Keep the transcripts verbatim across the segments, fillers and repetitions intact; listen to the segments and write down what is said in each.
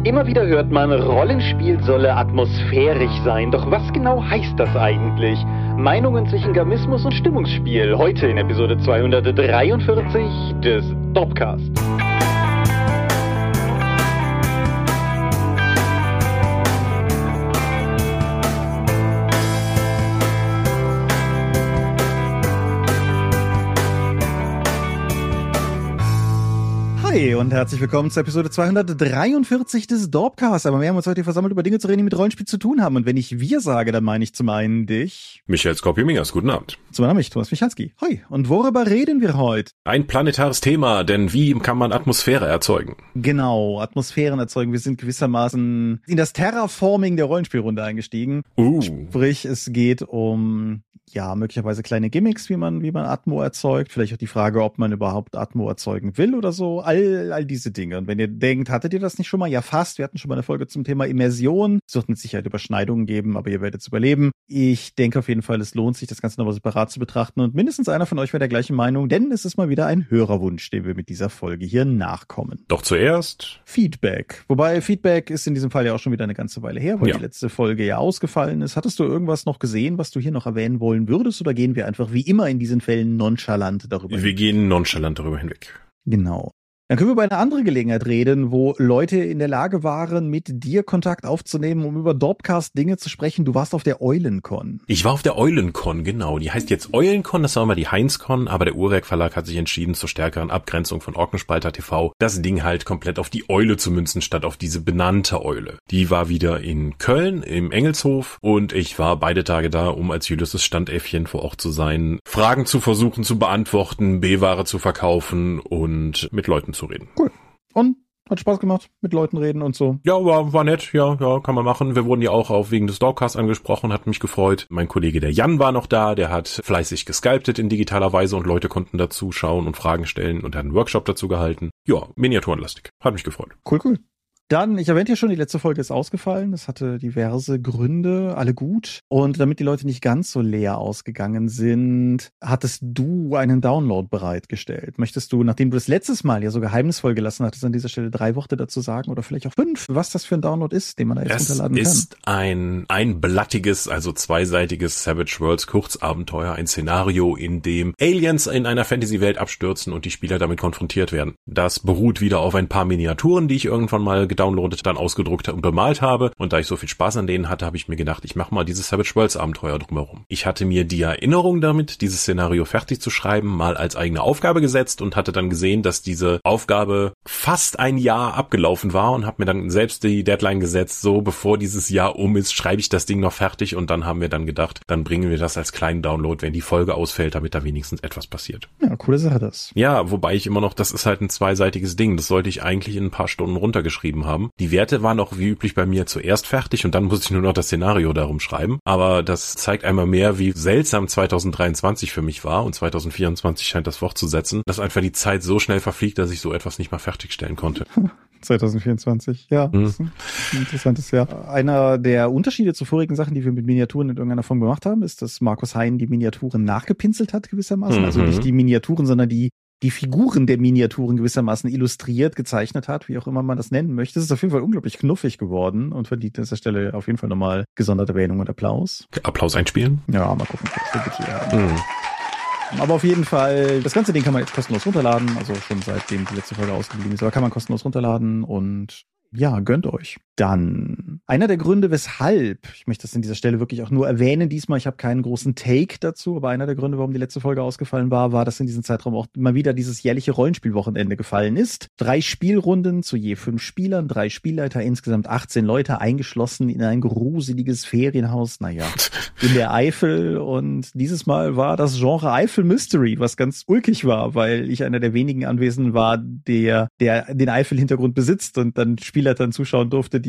Immer wieder hört man, Rollenspiel solle atmosphärisch sein. Doch was genau heißt das eigentlich? Meinungen zwischen Gamismus und Stimmungsspiel. Heute in Episode zweihundertdreiundvierzig des Dorpcast. Hi und herzlich willkommen zur Episode zweihundertdreiundvierzig des Dorpcast. Aber wir haben uns heute versammelt, über Dinge zu reden, die mit Rollenspiel zu tun haben. Und wenn ich wir sage, dann meine ich zum einen dich. Michael Skorpio-Mingers, guten Abend. Zum anderen mich, Thomas Michalski. Hoi. Und worüber reden wir heute? Ein planetares Thema, denn wie kann man Atmosphäre erzeugen? Genau, Atmosphären erzeugen. Wir sind gewissermaßen in das Terraforming der Rollenspielrunde eingestiegen. Uh. Sprich, es geht um, ja, möglicherweise kleine Gimmicks, wie man, wie man Atmo erzeugt. Vielleicht auch die Frage, ob man überhaupt Atmo erzeugen will oder so. All, all diese Dinge. Und wenn ihr denkt, hattet ihr das nicht schon mal? Ja, fast. Wir hatten schon mal eine Folge zum Thema Immersion. Es wird mit Sicherheit Überschneidungen geben, aber ihr werdet es überleben. Ich denke auf jeden Fall, es lohnt sich, das Ganze nochmal separat zu betrachten. Und mindestens einer von euch wäre der gleichen Meinung, denn es ist mal wieder ein Hörerwunsch, dem wir mit dieser Folge hier nachkommen. Doch zuerst Feedback. Wobei Feedback ist in diesem Fall ja auch schon wieder eine ganze Weile her, weil ja. die letzte Folge ja ausgefallen ist. Hattest du irgendwas noch gesehen, was du hier noch erwähnen wollen würdest? Oder gehen wir einfach wie immer in diesen Fällen nonchalant darüber Wir hinweg? gehen nonchalant darüber hinweg. Genau. Dann können wir über eine andere Gelegenheit reden, wo Leute in der Lage waren, mit dir Kontakt aufzunehmen, um über Dorpcast Dinge zu sprechen. Du warst auf der Eulencon. Ich war auf der Eulencon, genau. Die heißt jetzt Eulencon, das war immer die Heinzcon, aber der Uhrwerk Verlag hat sich entschieden, zur stärkeren Abgrenzung von Orkenspalter T V, das Ding halt komplett auf die Eule zu münzen, statt auf diese benannte Eule. Die war wieder in Köln, im Engelshof, und ich war beide Tage da, um als Ulysses Standäffchen vor Ort zu sein, Fragen zu versuchen zu beantworten, B-Ware zu verkaufen und mit Leuten zu reden. Cool. Und? Hat Spaß gemacht, mit Leuten reden und so. Ja, war, war nett, ja, ja, kann man machen. Wir wurden ja auch auf wegen des Dorpcasts angesprochen, hat mich gefreut. Mein Kollege, der Jan, war noch da, der hat fleißig gesculptet in digitaler Weise und Leute konnten dazu schauen und Fragen stellen und hat einen Workshop dazu gehalten. Ja, miniaturenlastig. Hat mich gefreut. Cool, cool. Dann, ich erwähnte ja schon, die letzte Folge ist ausgefallen. Das hatte diverse Gründe, alle gut. Und damit die Leute nicht ganz so leer ausgegangen sind, hattest du einen Download bereitgestellt. Möchtest du, nachdem du das letztes Mal ja so geheimnisvoll gelassen hattest, an dieser Stelle drei Worte dazu sagen oder vielleicht auch fünf, was das für ein Download ist, den man da jetzt es runterladen kann? Es ist ein, ein blattiges, also zweiseitiges Savage Worlds Kurzabenteuer, ein Szenario, in dem Aliens in einer Fantasy-Welt abstürzen und die Spieler damit konfrontiert werden. Das beruht wieder auf ein paar Miniaturen, die ich irgendwann mal downloadet, dann ausgedruckt und bemalt habe. Und da ich so viel Spaß an denen hatte, habe ich mir gedacht, ich mache mal dieses Savage Worlds Abenteuer drumherum. Ich hatte mir die Erinnerung damit, dieses Szenario fertig zu schreiben, mal als eigene Aufgabe gesetzt und hatte dann gesehen, dass diese Aufgabe fast ein Jahr abgelaufen war und habe mir dann selbst die Deadline gesetzt, so bevor dieses Jahr um ist, schreibe ich das Ding noch fertig. Und dann haben wir dann gedacht, dann bringen wir das als kleinen Download, wenn die Folge ausfällt, damit da wenigstens etwas passiert. Ja, coole Sache das. Ja, wobei ich immer noch, das ist halt ein zweiseitiges Ding, das sollte ich eigentlich in ein paar Stunden runtergeschrieben haben. Die Werte waren auch wie üblich bei mir zuerst fertig und dann musste ich nur noch das Szenario darum schreiben. Aber das zeigt einmal mehr, wie seltsam zweitausenddreiundzwanzig für mich war, und zweitausendvierundzwanzig scheint das fortzusetzen, dass einfach die Zeit so schnell verfliegt, dass ich so etwas nicht mal fertigstellen konnte. zweitausendvierundzwanzig, ja, hm. Das ist ein interessantes Jahr. Einer der Unterschiede zu vorigen Sachen, die wir mit Miniaturen in irgendeiner Form gemacht haben, ist, dass Markus Hein die Miniaturen nachgepinselt hat gewissermaßen. Mhm. Also nicht die Miniaturen, sondern die die Figuren der Miniaturen gewissermaßen illustriert, gezeichnet hat, wie auch immer man das nennen möchte. Es ist auf jeden Fall unglaublich knuffig geworden und verdient an dieser Stelle auf jeden Fall nochmal gesonderte Erwähnung und Applaus. Applaus einspielen? Ja, mal gucken, was wir bitte haben. Mhm. Aber auf jeden Fall, das ganze Ding kann man jetzt kostenlos runterladen, also schon seitdem die letzte Folge ausgeblieben ist, aber kann man kostenlos runterladen und ja, gönnt euch. Dann einer der Gründe, weshalb, ich möchte das an dieser Stelle wirklich auch nur erwähnen diesmal, ich habe keinen großen Take dazu, aber einer der Gründe, warum die letzte Folge ausgefallen war, war, dass in diesem Zeitraum auch mal wieder dieses jährliche Rollenspielwochenende gefallen ist. Drei Spielrunden zu je fünf Spielern, drei Spielleiter, insgesamt achtzehn Leute eingeschlossen in ein gruseliges Ferienhaus, naja, in der Eifel. Und dieses Mal war das Genre Eifel Mystery, was ganz ulkig war, weil ich einer der wenigen Anwesenden war, der, der den Eifel-Hintergrund besitzt und dann Spielleitern zuschauen durfte, die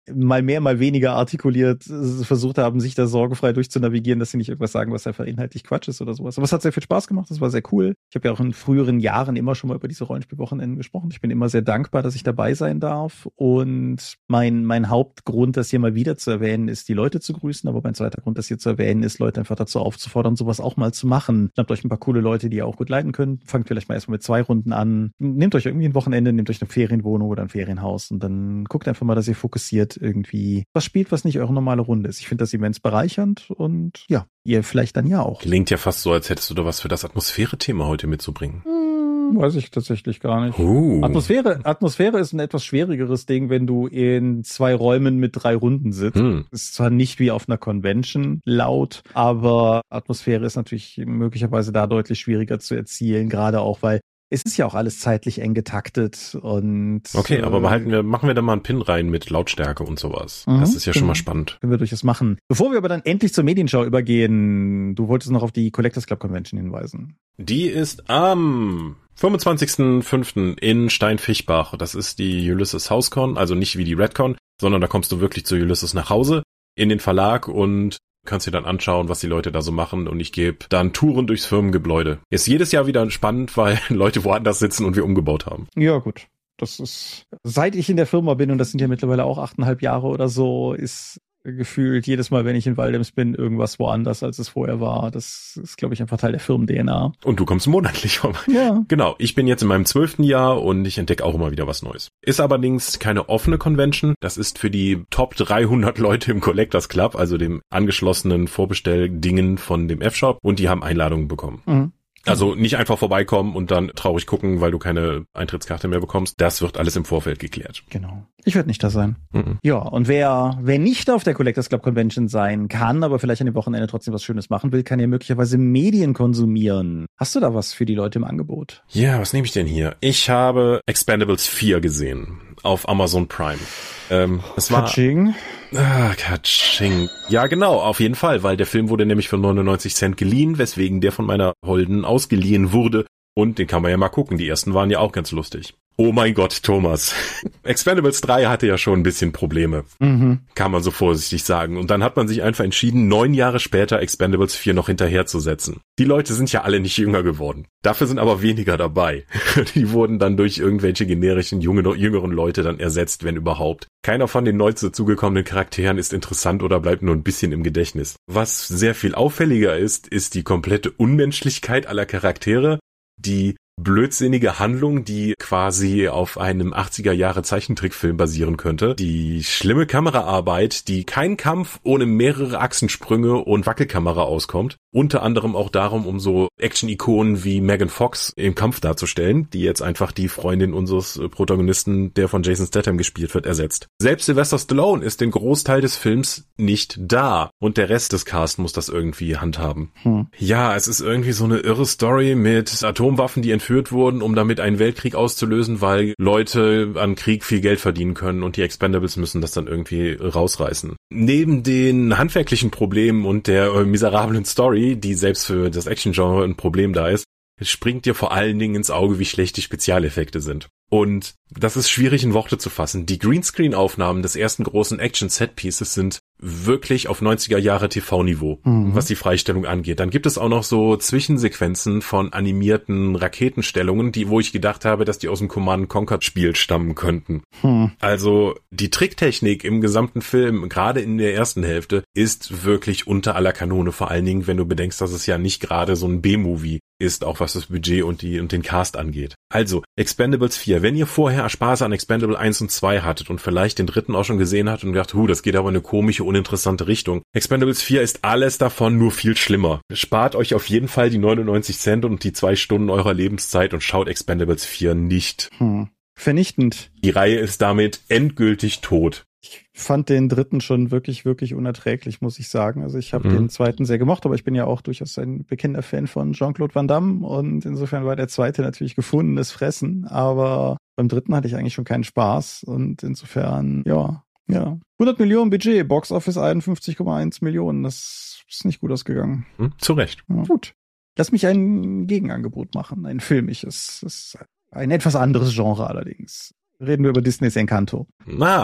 mal mehr, mal weniger artikuliert versucht haben, sich da sorgenfrei durchzunavigieren, dass sie nicht irgendwas sagen, was einfach inhaltlich Quatsch ist oder sowas. Aber es hat sehr viel Spaß gemacht, das war sehr cool. Ich habe ja auch in früheren Jahren immer schon mal über diese Rollenspielwochenenden gesprochen. Ich bin immer sehr dankbar, dass ich dabei sein darf. Und mein, mein Hauptgrund, das hier mal wieder zu erwähnen, ist, die Leute zu grüßen. Aber mein zweiter Grund, das hier zu erwähnen, ist, Leute einfach dazu aufzufordern, sowas auch mal zu machen. Schnappt euch ein paar coole Leute, die ihr auch gut leiten könnt. Fangt vielleicht mal erstmal mit zwei Runden an. Nehmt euch irgendwie ein Wochenende, nehmt euch eine Ferienwohnung oder ein Ferienhaus und dann guckt einfach mal, dass ihr fokussiert irgendwie was spielt, was nicht eure normale Runde ist. Ich finde das immens bereichernd und ja, ihr vielleicht dann ja auch. Klingt ja fast so, als hättest du da was für das Atmosphäre-Thema heute mitzubringen. Hm, weiß ich tatsächlich gar nicht. Uh. Atmosphäre, Atmosphäre ist ein etwas schwierigeres Ding, wenn du in zwei Räumen mit drei Runden sitzt. Hm. Ist zwar nicht wie auf einer Convention laut, aber Atmosphäre ist natürlich möglicherweise da deutlich schwieriger zu erzielen, gerade auch, weil es ist ja auch alles zeitlich eng getaktet und okay, aber behalten wir, machen wir da mal einen Pin rein mit Lautstärke und sowas. Mhm, das ist ja schon mal spannend. Können wir durchaus machen. Bevor wir aber dann endlich zur Medienschau übergehen, du wolltest noch auf die Collectors Club Convention hinweisen. Die ist am fünfundzwanzigsten fünften in Steinfischbach. Das ist die Ulysses HouseCon, also nicht wie die Redcon, sondern da kommst du wirklich zu Ulysses nach Hause in den Verlag und kannst dir dann anschauen, was die Leute da so machen und ich gebe dann Touren durchs Firmengebäude. Ist jedes Jahr wieder spannend, weil Leute woanders sitzen und wir umgebaut haben. Ja, gut. Das ist, seit ich in der Firma bin, und das sind ja mittlerweile auch achteinhalb Jahre oder so, ist gefühlt jedes Mal, wenn ich in Waldems bin, irgendwas woanders, als es vorher war. Das ist, glaube ich, einfach Teil der Firmen-D N A. Und du kommst monatlich vorbei. Ja. Genau, ich bin jetzt in meinem zwölften Jahr und ich entdecke auch immer wieder was Neues. Ist allerdings keine offene Convention. Das ist für die Top dreihundert Leute im Collectors Club, also dem angeschlossenen Vorbestelldingen von dem F-Shop, und die haben Einladungen bekommen. Mhm. Also nicht einfach vorbeikommen und dann traurig gucken, weil du keine Eintrittskarte mehr bekommst. Das wird alles im Vorfeld geklärt. Genau. Ich werde nicht da sein. Mhm. Ja, und wer wer nicht auf der Collectors Club Convention sein kann, aber vielleicht an dem Wochenende trotzdem was Schönes machen will, kann ja möglicherweise Medien konsumieren. Hast du da was für die Leute im Angebot? Ja, was nehme ich denn hier? Ich habe Expendables vier gesehen auf Amazon Prime. Ähm, es war Katsching. Ah, Katsching. Ja, genau, auf jeden Fall, weil der Film wurde nämlich für neunundneunzig Cent geliehen, weswegen der von meiner Holden ausgeliehen wurde. Und den kann man ja mal gucken. Die ersten waren ja auch ganz lustig. Oh mein Gott, Thomas. Expendables drei hatte ja schon ein bisschen Probleme. Mhm. Kann man so vorsichtig sagen. Und dann hat man sich einfach entschieden, neun Jahre später Expendables vier noch hinterherzusetzen. Die Leute sind ja alle nicht jünger geworden. Dafür sind aber weniger dabei. Die wurden dann durch irgendwelche generischen junge, jüngeren Leute dann ersetzt, wenn überhaupt. Keiner von den neu dazugekommenen Charakteren ist interessant oder bleibt nur ein bisschen im Gedächtnis. Was sehr viel auffälliger ist, ist die komplette Unmenschlichkeit aller Charaktere. Die blödsinnige Handlung, die quasi auf einem achtziger Jahre Zeichentrickfilm basieren könnte. Die schlimme Kameraarbeit, die kein Kampf ohne mehrere Achsensprünge und Wackelkamera auskommt. Unter anderem auch darum, um so Action-Ikonen wie Megan Fox im Kampf darzustellen, die jetzt einfach die Freundin unseres Protagonisten, der von Jason Statham gespielt wird, ersetzt. Selbst Sylvester Stallone ist den Großteil des Films nicht da und der Rest des Cast muss das irgendwie handhaben. Hm. Ja, es ist irgendwie so eine irre Story mit Atomwaffen, die entführt wurden, um damit einen Weltkrieg auszulösen, weil Leute an Krieg viel Geld verdienen können und die Expendables müssen das dann irgendwie rausreißen. Neben den handwerklichen Problemen und der äh, miserablen Story, die selbst für das Action-Genre ein Problem da ist, springt dir vor allen Dingen ins Auge, wie schlecht die Spezialeffekte sind. Und das ist schwierig in Worte zu fassen. Die Greenscreen-Aufnahmen des ersten großen Action-Set-Pieces sind wirklich auf neunziger Jahre T V-Niveau, mhm. was die Freistellung angeht. Dann gibt es auch noch so Zwischensequenzen von animierten Raketenstellungen, die, wo ich gedacht habe, dass die aus dem Command and Conquer Spiel stammen könnten. Mhm. Also die Tricktechnik im gesamten Film, gerade in der ersten Hälfte, ist wirklich unter aller Kanone. Vor allen Dingen, wenn du bedenkst, dass es ja nicht gerade so ein B-Movie ist, auch was das Budget und die und den Cast angeht. Also Expendables vier. Wenn ihr vorher Spaß an Expendable eins und zwei hattet und vielleicht den dritten auch schon gesehen hattet und gedacht, hu, das geht aber in eine komische, uninteressante Richtung. Expendables vier ist alles davon, nur viel schlimmer. Spart euch auf jeden Fall die neunundneunzig Cent und die zwei Stunden eurer Lebenszeit und schaut Expendables vier nicht. Hm. Vernichtend. Die Reihe ist damit endgültig tot. Ich fand den dritten schon wirklich, wirklich unerträglich, muss ich sagen. Also ich habe mhm. den zweiten sehr gemocht, aber ich bin ja auch durchaus ein bekennender Fan von Jean-Claude Van Damme und insofern war der zweite natürlich gefundenes Fressen, aber beim dritten hatte ich eigentlich schon keinen Spaß und insofern, ja, ja. hundert Millionen Budget, Box Office einundfünfzig Komma eins Millionen, das ist nicht gut ausgegangen. Mhm, zu Recht. Ja, gut. Lass mich ein Gegenangebot machen, ein filmisches. Das ist ein etwas anderes Genre allerdings. Reden wir über Disneys Encanto. Na,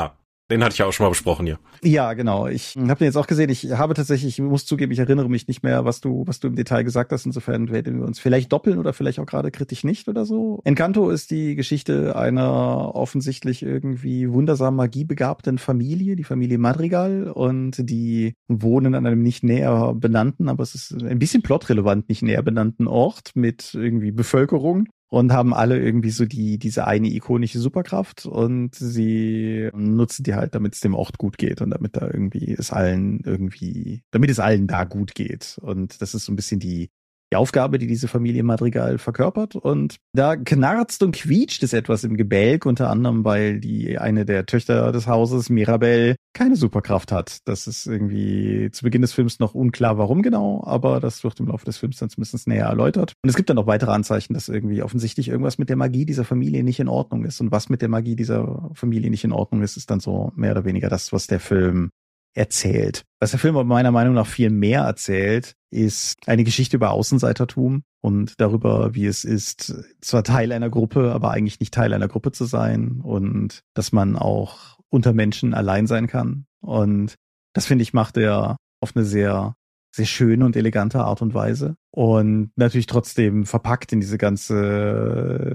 Den hatte ich ja auch schon mal besprochen hier. Ja, genau. Ich habe den jetzt auch gesehen. Ich habe tatsächlich, ich muss zugeben, ich erinnere mich nicht mehr, was du, was du im Detail gesagt hast. Insofern werden wir uns vielleicht doppeln oder vielleicht auch gerade kritisch nicht oder so. Encanto ist die Geschichte einer offensichtlich irgendwie wundersam magiebegabten Familie, die Familie Madrigal, und die wohnen an einem nicht näher benannten, aber es ist ein bisschen plotrelevant, nicht näher benannten Ort mit irgendwie Bevölkerung. Und haben alle irgendwie so die diese eine ikonische Superkraft, und sie nutzen die halt, damit es dem Ort gut geht und damit da irgendwie es allen irgendwie, damit es allen da gut geht. Und das ist so ein bisschen die die Aufgabe, die diese Familie Madrigal verkörpert. Und da knarzt und quietscht es etwas im Gebälk, unter anderem, weil die eine der Töchter des Hauses, Mirabel, keine Superkraft hat. Das ist irgendwie zu Beginn des Films noch unklar, warum genau, aber das wird im Laufe des Films dann zumindest näher erläutert. Und es gibt dann noch weitere Anzeichen, dass irgendwie offensichtlich irgendwas mit der Magie dieser Familie nicht in Ordnung ist. Und was mit der Magie dieser Familie nicht in Ordnung ist, ist dann so mehr oder weniger das, was der Film erzählt. Was der Film aber meiner Meinung nach viel mehr erzählt, ist eine Geschichte über Außenseitertum und darüber, wie es ist, zwar Teil einer Gruppe, aber eigentlich nicht Teil einer Gruppe zu sein, und dass man auch unter Menschen allein sein kann. Und das, finde ich, macht er auf eine sehr, sehr schöne und elegante Art und Weise. Und natürlich trotzdem verpackt in diese ganze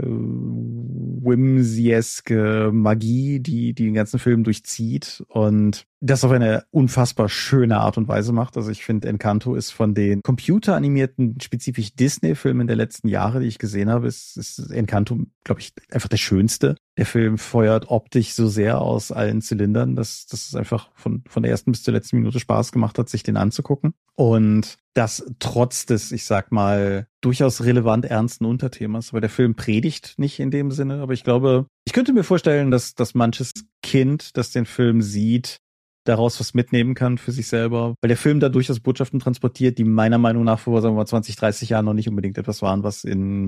whimsy-eske Magie, die, die den ganzen Film durchzieht und das auf eine unfassbar schöne Art und Weise macht. Also ich finde, Encanto ist von den computeranimierten, spezifisch Disney-Filmen der letzten Jahre, die ich gesehen habe, ist, ist Encanto, glaube ich, einfach der schönste. Der Film feuert optisch so sehr aus allen Zylindern, dass, dass es einfach von, von der ersten bis zur letzten Minute Spaß gemacht hat, sich den anzugucken. Und das trotz des, ich sag mal, durchaus relevant ernsten Unterthemas, weil der Film predigt nicht in dem Sinne, aber ich glaube, ich könnte mir vorstellen, dass, dass manches Kind, das den Film sieht, daraus was mitnehmen kann für sich selber, weil der Film da durchaus Botschaften transportiert, die meiner Meinung nach vor, sagen wir mal, zwanzig, dreißig Jahren noch nicht unbedingt etwas waren, was in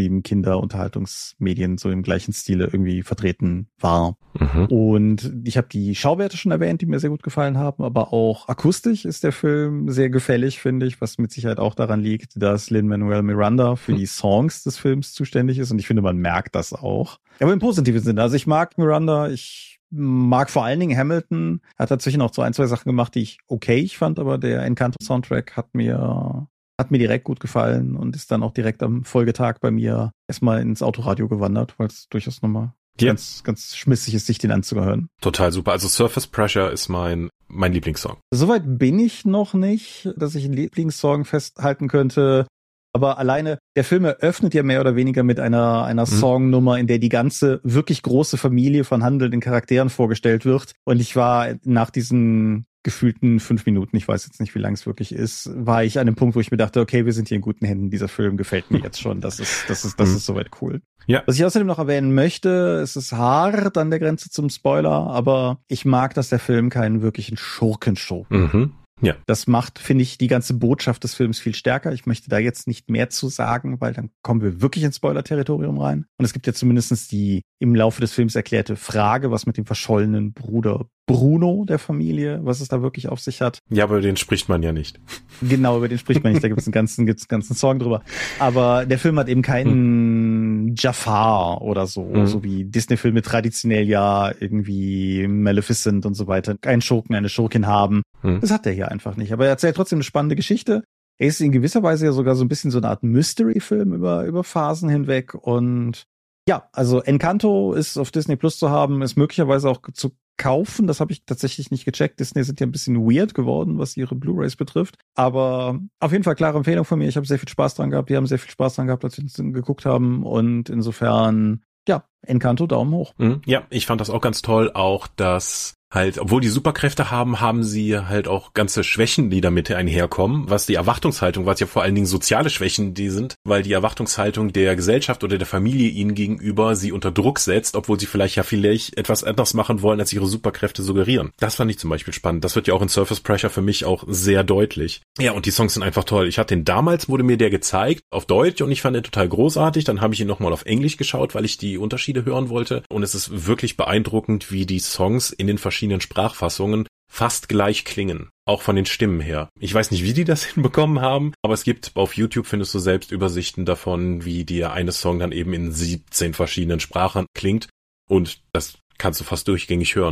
Mainstream-Kinderunterhaltungsmedien so im gleichen Stile irgendwie vertreten war. Mhm. Und ich habe die Schauwerte schon erwähnt, die mir sehr gut gefallen haben, aber auch akustisch ist der Film sehr gefällig, finde ich, was mit Sicherheit auch daran liegt, dass Lin-Manuel Miranda für mhm. die Songs des Films zuständig ist, und ich finde, man merkt das auch. Aber im positiven Sinne. Also ich mag Miranda, ich mag vor allen Dingen Hamilton. Er hat dazwischen auch so ein, zwei Sachen gemacht, die ich okay fand, aber der Encanto-Soundtrack hat mir hat mir direkt gut gefallen und ist dann auch direkt am Folgetag bei mir erstmal ins Autoradio gewandert, weil es durchaus nochmal ja. ganz, ganz schmissig ist, sich den anzuhören. Total super. Also Surface Pressure ist mein mein Lieblingssong. Soweit bin ich noch nicht, dass ich einen Lieblingssong festhalten könnte. Aber alleine, der Film eröffnet ja mehr oder weniger mit einer einer mhm. Songnummer, in der die ganze wirklich große Familie von handelnden Charakteren vorgestellt wird. Und ich war nach diesen gefühlten fünf Minuten, ich weiß jetzt nicht, wie lang es wirklich ist, war ich an dem Punkt, wo ich mir dachte, okay, wir sind hier in guten Händen, dieser Film gefällt mir jetzt schon, das ist das ist das mhm. ist soweit cool. Ja. Was ich außerdem noch erwähnen möchte, es ist hart an der Grenze zum Spoiler, aber ich mag, dass der Film keinen wirklichen Schurken-Schurken mhm. Ja. Das macht, finde ich, die ganze Botschaft des Films viel stärker. Ich möchte da jetzt nicht mehr zu sagen, weil dann kommen wir wirklich ins Spoiler-Territorium rein. Und es gibt ja zumindest die im Laufe des Films erklärte Frage, was mit dem verschollenen Bruder Bruno der Familie, was es da wirklich auf sich hat. Ja, aber über den spricht man ja nicht. Genau, über den spricht man nicht. Da gibt es einen ganzen, gibt's einen ganzen Song drüber. Aber der Film hat eben keinen hm. Jafar oder so, hm. so wie Disney-Filme traditionell ja irgendwie Maleficent und so weiter, einen Schurken, eine Schurkin haben. Hm. Das hat er hier einfach nicht. Aber er erzählt trotzdem eine spannende Geschichte. Er ist in gewisser Weise ja sogar so ein bisschen so eine Art Mystery-Film über, über Phasen hinweg. Und ja, also Encanto ist auf Disney Plus zu haben, ist möglicherweise auch zu kaufen. Das habe ich tatsächlich nicht gecheckt. Disney sind ja ein bisschen weird geworden, was ihre Blu-rays betrifft. Aber auf jeden Fall klare Empfehlung von mir. Ich habe sehr viel Spaß dran gehabt. Wir haben sehr viel Spaß dran gehabt, als wir uns geguckt haben. Und insofern, ja, Encanto, Daumen hoch. Ja, ich fand das auch ganz toll. Auch das halt, obwohl die Superkräfte haben, haben sie halt auch ganze Schwächen, die damit einherkommen, was die Erwartungshaltung, was ja vor allen Dingen soziale Schwächen die sind, weil die Erwartungshaltung der Gesellschaft oder der Familie ihnen gegenüber sie unter Druck setzt, obwohl sie vielleicht ja vielleicht etwas anderes machen wollen, als ihre Superkräfte suggerieren. Das fand ich zum Beispiel spannend. Das wird ja auch in Surface Pressure für mich auch sehr deutlich. Ja, und die Songs sind einfach toll. Ich hatte den damals, wurde mir der gezeigt, auf Deutsch, und ich fand den total großartig. Dann habe ich ihn nochmal auf Englisch geschaut, weil ich die Unterschiede hören wollte. Und es ist wirklich beeindruckend, wie die Songs in den verschiedenen Sprachfassungen fast gleich klingen, auch von den Stimmen her. Ich weiß nicht, wie die das hinbekommen haben, aber es gibt auf YouTube, findest du selbst Übersichten davon, wie der eine Song dann eben in siebzehn verschiedenen Sprachen klingt, und das kannst du fast durchgängig hören.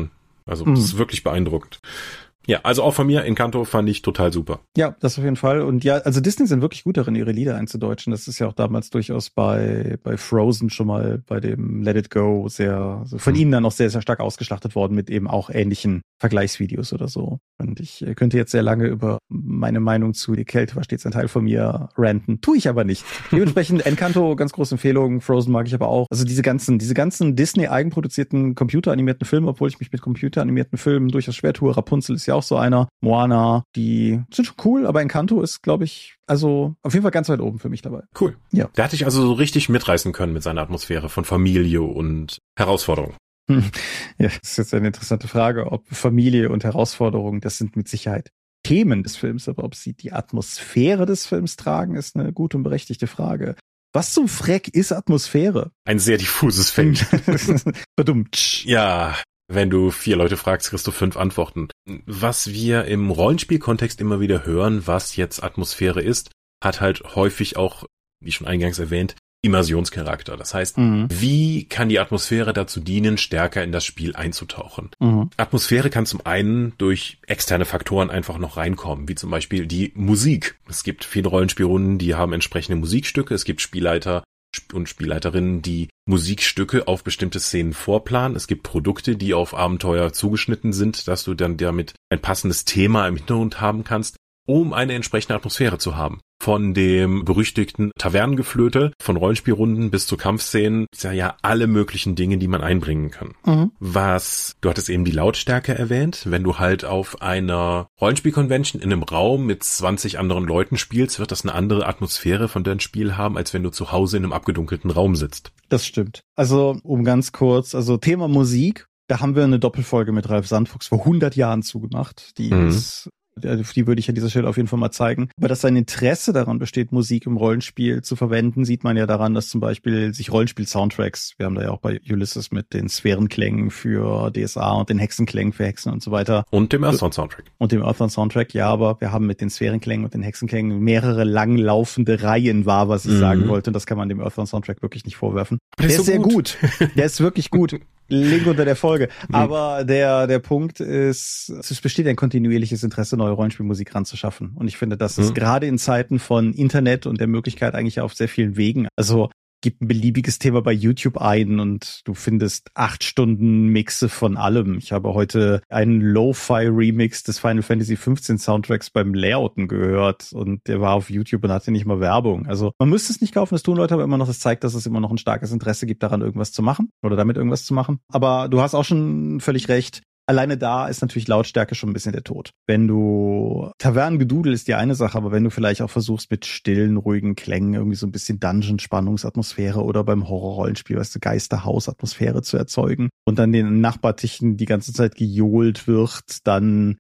Also Mhm. das ist wirklich beeindruckend. Ja, also auch von mir, Encanto fand ich total super. Ja, das auf jeden Fall. Und ja, also Disney sind wirklich gut darin, ihre Lieder einzudeutschen. Das ist ja auch damals durchaus bei bei Frozen schon mal bei dem Let It Go sehr, also von Mhm. ihnen dann auch sehr, sehr stark ausgeschlachtet worden mit eben auch ähnlichen Vergleichsvideos oder so. Und ich äh, könnte jetzt sehr lange über meine Meinung zu Die Kälte war stets ein Teil von mir ranten. Tue ich aber nicht. Dementsprechend Encanto, ganz große Empfehlung. Frozen mag ich aber auch. Also diese ganzen, diese ganzen Disney-eigenproduzierten, computeranimierten Filme, obwohl ich mich mit computeranimierten Filmen durchaus schwer tue. Rapunzel ist ja auch so einer. Moana, die sind schon cool, aber Encanto ist, glaube ich, also auf jeden Fall ganz weit oben für mich dabei. Cool. Ja. Der hat dich also so richtig mitreißen können mit seiner Atmosphäre von Familie und Herausforderung. Hm. Ja, das ist jetzt eine interessante Frage, ob Familie und Herausforderung, das sind mit Sicherheit Themen des Films, aber ob sie die Atmosphäre des Films tragen, ist eine gute und berechtigte Frage. Was zum Freck ist Atmosphäre? Ein sehr diffuses Feld. Badumtsch. Ja, wenn du vier Leute fragst, kriegst du fünf Antworten. Was wir im Rollenspielkontext immer wieder hören, was jetzt Atmosphäre ist, hat halt häufig auch, wie schon eingangs erwähnt, Immersionscharakter. Das heißt, Mhm. wie kann die Atmosphäre dazu dienen, stärker in das Spiel einzutauchen? Mhm. Atmosphäre kann zum einen durch externe Faktoren einfach noch reinkommen, wie zum Beispiel die Musik. Es gibt viele Rollenspielrunden, die haben entsprechende Musikstücke. Es gibt Spielleiter und Spielleiterinnen, die Musikstücke auf bestimmte Szenen vorplanen. Es gibt Produkte, die auf Abenteuer zugeschnitten sind, dass du dann damit ein passendes Thema im Hintergrund haben kannst, um eine entsprechende Atmosphäre zu haben. Von dem berüchtigten Tavernengeflöte, von Rollenspielrunden bis zu Kampfszenen, ist ja, ja alle möglichen Dinge, die man einbringen kann. Mhm. Was, du hattest eben die Lautstärke erwähnt, wenn du halt auf einer Rollenspiel-Convention in einem Raum mit zwanzig anderen Leuten spielst, wird das eine andere Atmosphäre von deinem Spiel haben, als wenn du zu Hause in einem abgedunkelten Raum sitzt. Das stimmt. Also, um ganz kurz, also Thema Musik, da haben wir eine Doppelfolge mit Ralf Sandfuchs vor hundert Jahren zugemacht. Die Mhm. ist, die würde ich an dieser Stelle auf jeden Fall mal zeigen. Aber dass sein Interesse daran besteht, Musik im Rollenspiel zu verwenden, sieht man ja daran, dass zum Beispiel sich Rollenspiel-Soundtracks, wir haben da ja auch bei Ulysses mit den Sphärenklängen für D S A und den Hexenklängen für Hexen und so weiter. Und dem Earthbound-Soundtrack. Und dem Earthbound-Soundtrack, ja, aber wir haben mit den Sphärenklängen und den Hexenklängen mehrere langlaufende Reihen, war, was ich Mhm. sagen wollte. Und das kann man dem Earthbound-Soundtrack wirklich nicht vorwerfen. Der Der ist ist so sehr gut. gut. Der ist wirklich gut. Link unter der Folge. Mhm. Aber der, der Punkt ist, es besteht ein kontinuierliches Interesse, neue Rollenspielmusik ranzuschaffen. Und ich finde, das ist Mhm. gerade in Zeiten von Internet und der Möglichkeit eigentlich auf sehr vielen Wegen. Also, gib ein beliebiges Thema bei YouTube ein und du findest acht Stunden Mixe von allem. Ich habe heute einen Lo-Fi-Remix des Final Fantasy fünfzehn Soundtracks beim Layouten gehört und der war auf YouTube und hatte nicht mal Werbung. Also man müsste es nicht kaufen, das tun Leute aber immer noch. Das zeigt, dass es immer noch ein starkes Interesse gibt, daran irgendwas zu machen oder damit irgendwas zu machen. Aber du hast auch schon völlig recht. Alleine da ist natürlich Lautstärke schon ein bisschen der Tod. Wenn du Tavernengedudel ist die eine Sache, aber wenn du vielleicht auch versuchst mit stillen, ruhigen Klängen irgendwie so ein bisschen Dungeon-Spannungsatmosphäre oder beim Horror-Rollenspiel, weißt du, Geisterhaus-Atmosphäre zu erzeugen und dann den Nachbartischen die ganze Zeit gejohlt wird, dann,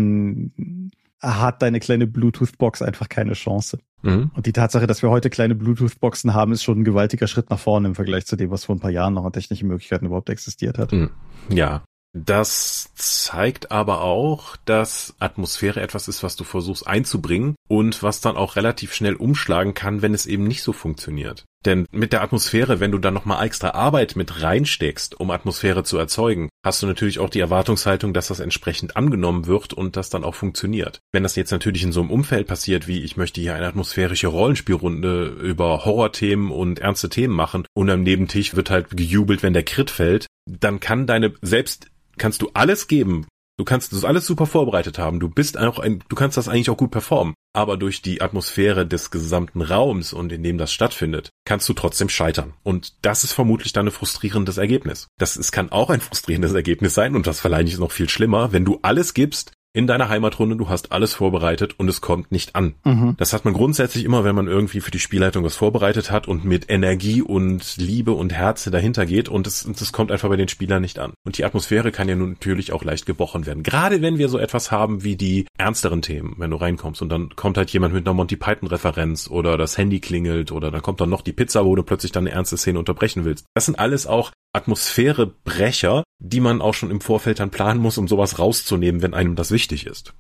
dann hat deine kleine Bluetooth-Box einfach keine Chance. Mhm. Und die Tatsache, dass wir heute kleine Bluetooth-Boxen haben, ist schon ein gewaltiger Schritt nach vorne im Vergleich zu dem, was vor ein paar Jahren noch an technischen Möglichkeiten überhaupt existiert hat. Mhm. Ja. Das zeigt aber auch, dass Atmosphäre etwas ist, was du versuchst einzubringen und was dann auch relativ schnell umschlagen kann, wenn es eben nicht so funktioniert. Denn mit der Atmosphäre, wenn du dann nochmal extra Arbeit mit reinsteckst, um Atmosphäre zu erzeugen, hast du natürlich auch die Erwartungshaltung, dass das entsprechend angenommen wird und das dann auch funktioniert. Wenn das jetzt natürlich in so einem Umfeld passiert, wie ich möchte hier eine atmosphärische Rollenspielrunde über Horrorthemen und ernste Themen machen und am Nebentisch wird halt gejubelt, wenn der Crit fällt, dann kann deine, selbst kannst du alles geben. Du kannst das alles super vorbereitet haben. Du bist auch ein, du kannst das eigentlich auch gut performen. Aber durch die Atmosphäre des gesamten Raums und in dem das stattfindet, kannst du trotzdem scheitern. Und das ist vermutlich dann ein frustrierendes Ergebnis. Das es kann auch ein frustrierendes Ergebnis sein und das verleiht ist noch viel schlimmer, wenn du alles gibst in deiner Heimatrunde, du hast alles vorbereitet und es kommt nicht an. Mhm. Das hat man grundsätzlich immer, wenn man irgendwie für die Spielleitung was vorbereitet hat und mit Energie und Liebe und Herz dahinter geht und es, das kommt einfach bei den Spielern nicht an. Und die Atmosphäre kann ja nun natürlich auch leicht gebrochen werden. Gerade wenn wir so etwas haben wie die ernsteren Themen, wenn du reinkommst und dann kommt halt jemand mit einer Monty Python Referenz oder das Handy klingelt oder dann kommt dann noch die Pizza, wo du plötzlich dann eine ernste Szene unterbrechen willst. Das sind alles auch Atmosphärebrecher, die man auch schon im Vorfeld dann planen muss, um sowas rauszunehmen, wenn einem das wichtig ist.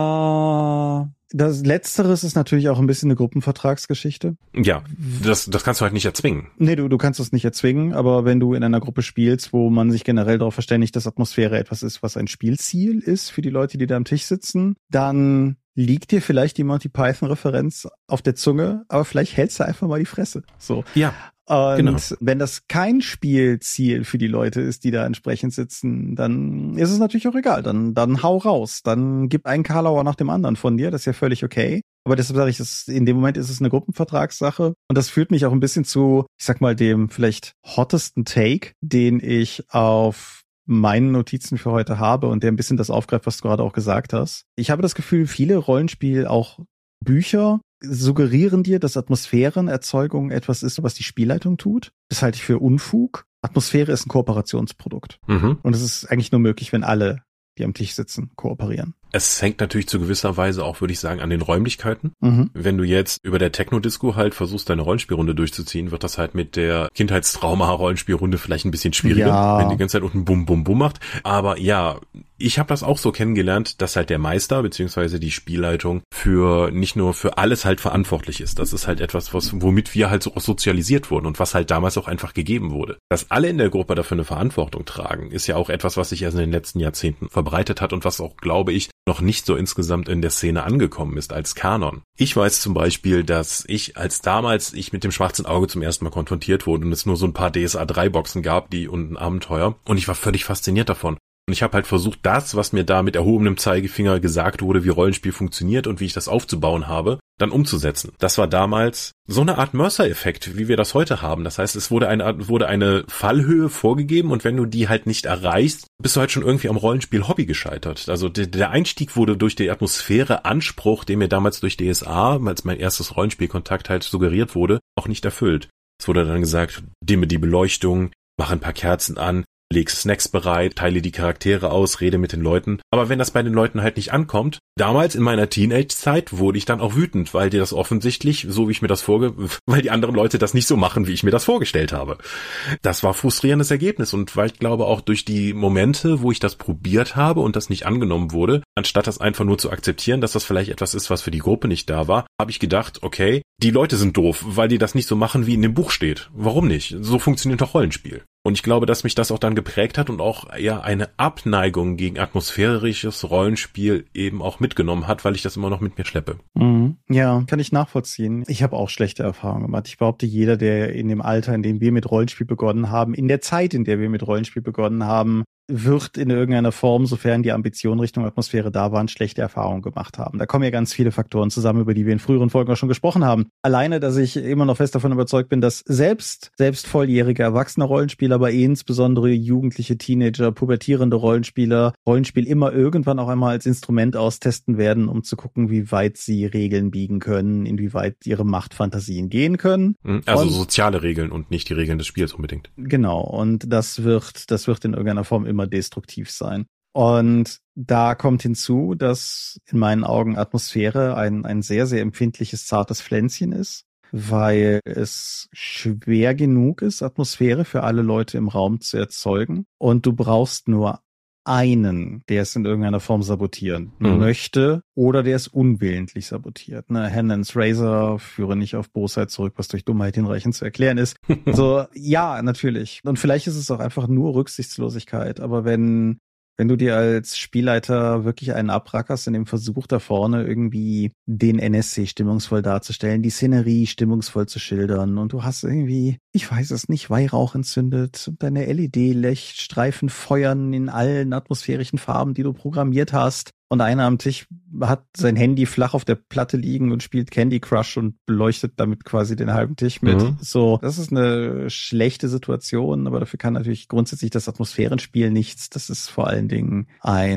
Ja, das Letzteres ist natürlich auch ein bisschen eine Gruppenvertragsgeschichte. Ja, das, das kannst du halt nicht erzwingen. Nee, du, du kannst das nicht erzwingen, aber wenn du in einer Gruppe spielst, wo man sich generell darauf verständigt, dass Atmosphäre etwas ist, was ein Spielziel ist für die Leute, die da am Tisch sitzen, dann liegt dir vielleicht die Monty Python-Referenz auf der Zunge, aber vielleicht hältst du einfach mal die Fresse. So. Ja. Und genau. wenn das kein Spielziel für die Leute ist, die da entsprechend sitzen, dann ist es natürlich auch egal. Dann, dann hau raus. Dann gib einen Karlauer nach dem anderen von dir. Das ist ja völlig okay. Aber deshalb sage ich, das, in dem Moment ist es eine Gruppenvertragssache. Und das führt mich auch ein bisschen zu, ich sag mal, dem vielleicht hottesten Take, den ich auf meinen Notizen für heute habe und der ein bisschen das aufgreift, was du gerade auch gesagt hast. Ich habe das Gefühl, viele Rollenspiel, auch Bücher, suggerieren dir, dass Atmosphärenerzeugung etwas ist, was die Spielleitung tut. Das halte ich für Unfug. Atmosphäre ist ein Kooperationsprodukt. Mhm. Und es ist eigentlich nur möglich, wenn alle, die am Tisch sitzen, kooperieren. Es hängt natürlich zu gewisser Weise auch, würde ich sagen, an den Räumlichkeiten. Mhm. Wenn du jetzt über der Techno-Disco halt versuchst, deine Rollenspielrunde durchzuziehen, wird das halt mit der Kindheitstrauma-Rollenspielrunde vielleicht ein bisschen schwieriger, ja. wenn die ganze Zeit unten Bum Bum Bum macht. Aber ja, ich habe das auch so kennengelernt, dass halt der Meister beziehungsweise die Spielleitung für nicht nur für alles halt verantwortlich ist. Das ist halt etwas, was womit wir halt so sozialisiert wurden und was halt damals auch einfach gegeben wurde. Dass alle in der Gruppe dafür eine Verantwortung tragen, ist ja auch etwas, was sich erst in den letzten Jahrzehnten verbreitet hat und was auch, glaube ich, noch nicht so insgesamt in der Szene angekommen ist als Kanon. Ich weiß zum Beispiel, dass ich, als damals ich mit dem schwarzen Auge zum ersten Mal konfrontiert wurde und es nur so ein paar D S A drei Boxen gab, die und ein Abenteuer, und ich war völlig fasziniert davon. Und ich habe halt versucht, das, was mir da mit erhobenem Zeigefinger gesagt wurde, wie Rollenspiel funktioniert und wie ich das aufzubauen habe, dann umzusetzen. Das war damals so eine Art Mercer-Effekt, wie wir das heute haben. Das heißt, es wurde eine, wurde eine Fallhöhe vorgegeben und wenn du die halt nicht erreichst, bist du halt schon irgendwie am Rollenspiel-Hobby gescheitert. Also der, der Einstieg wurde durch die Atmosphäre-Anspruch, der mir damals durch D S A, als mein erstes Rollenspielkontakt halt suggeriert wurde, auch nicht erfüllt. Es wurde dann gesagt, dimme die Beleuchtung, mach ein paar Kerzen an, leg Snacks bereit, teile die Charaktere aus, rede mit den Leuten. Aber wenn das bei den Leuten halt nicht ankommt, damals in meiner Teenage-Zeit wurde ich dann auch wütend, weil die das offensichtlich, so wie ich mir das vorge... weil die anderen Leute das nicht so machen, wie ich mir das vorgestellt habe. Das war frustrierendes Ergebnis und weil ich glaube auch durch die Momente, wo ich das probiert habe und das nicht angenommen wurde, anstatt das einfach nur zu akzeptieren, dass das vielleicht etwas ist, was für die Gruppe nicht da war, habe ich gedacht, okay, die Leute sind doof, weil die das nicht so machen, wie in dem Buch steht. Warum nicht? So funktioniert doch Rollenspiel. Und ich glaube, dass mich das auch dann geprägt hat und auch eher eine Abneigung gegen atmosphärisches Rollenspiel eben auch mitgenommen hat, weil ich das immer noch mit mir schleppe. Mhm. Ja, kann ich nachvollziehen. Ich habe auch schlechte Erfahrungen gemacht. Ich behaupte, jeder, der in dem Alter, in dem wir mit Rollenspiel begonnen haben, in der Zeit, in der wir mit Rollenspiel begonnen haben, wird in irgendeiner Form, sofern die Ambitionen Richtung Atmosphäre da waren, schlechte Erfahrungen gemacht haben. Da kommen ja ganz viele Faktoren zusammen, über die wir in früheren Folgen auch schon gesprochen haben. Alleine, dass ich immer noch fest davon überzeugt bin, dass selbst, selbst volljährige, erwachsene Rollenspieler, aber insbesondere jugendliche, Teenager, pubertierende Rollenspieler, Rollenspiel immer irgendwann auch einmal als Instrument austesten werden, um zu gucken, wie weit sie Regeln biegen können, inwieweit ihre Machtfantasien gehen können. Also und, soziale Regeln und nicht die Regeln des Spiels unbedingt. Genau, und das wird, das wird in irgendeiner Form immer destruktiv sein. Und da kommt hinzu, dass in meinen Augen Atmosphäre ein, ein sehr, sehr empfindliches, zartes Pflänzchen ist, weil es schwer genug ist, Atmosphäre für alle Leute im Raum zu erzeugen. Und du brauchst nur einen, der es in irgendeiner Form sabotieren mhm. möchte oder der es unwillentlich sabotiert. Ne? Hannons Razor führe nicht auf Bosheit zurück, was durch Dummheit hinreichend zu erklären ist. So, ja, natürlich. Und vielleicht ist es auch einfach nur Rücksichtslosigkeit. Aber wenn Wenn du dir als Spielleiter wirklich einen abrackerst in dem Versuch da vorne irgendwie den N S C stimmungsvoll darzustellen, die Szenerie stimmungsvoll zu schildern und du hast irgendwie, ich weiß es nicht, Weihrauch entzündet und deine L E D-Lichtstreifen feuern in allen atmosphärischen Farben, die du programmiert hast und einer am Tisch hat sein Handy flach auf der Platte liegen und spielt Candy Crush und beleuchtet damit quasi den halben Tisch mit. Mhm. So, das ist eine schlechte Situation, aber dafür kann natürlich grundsätzlich das Atmosphärenspiel nichts. Das ist vor allen Dingen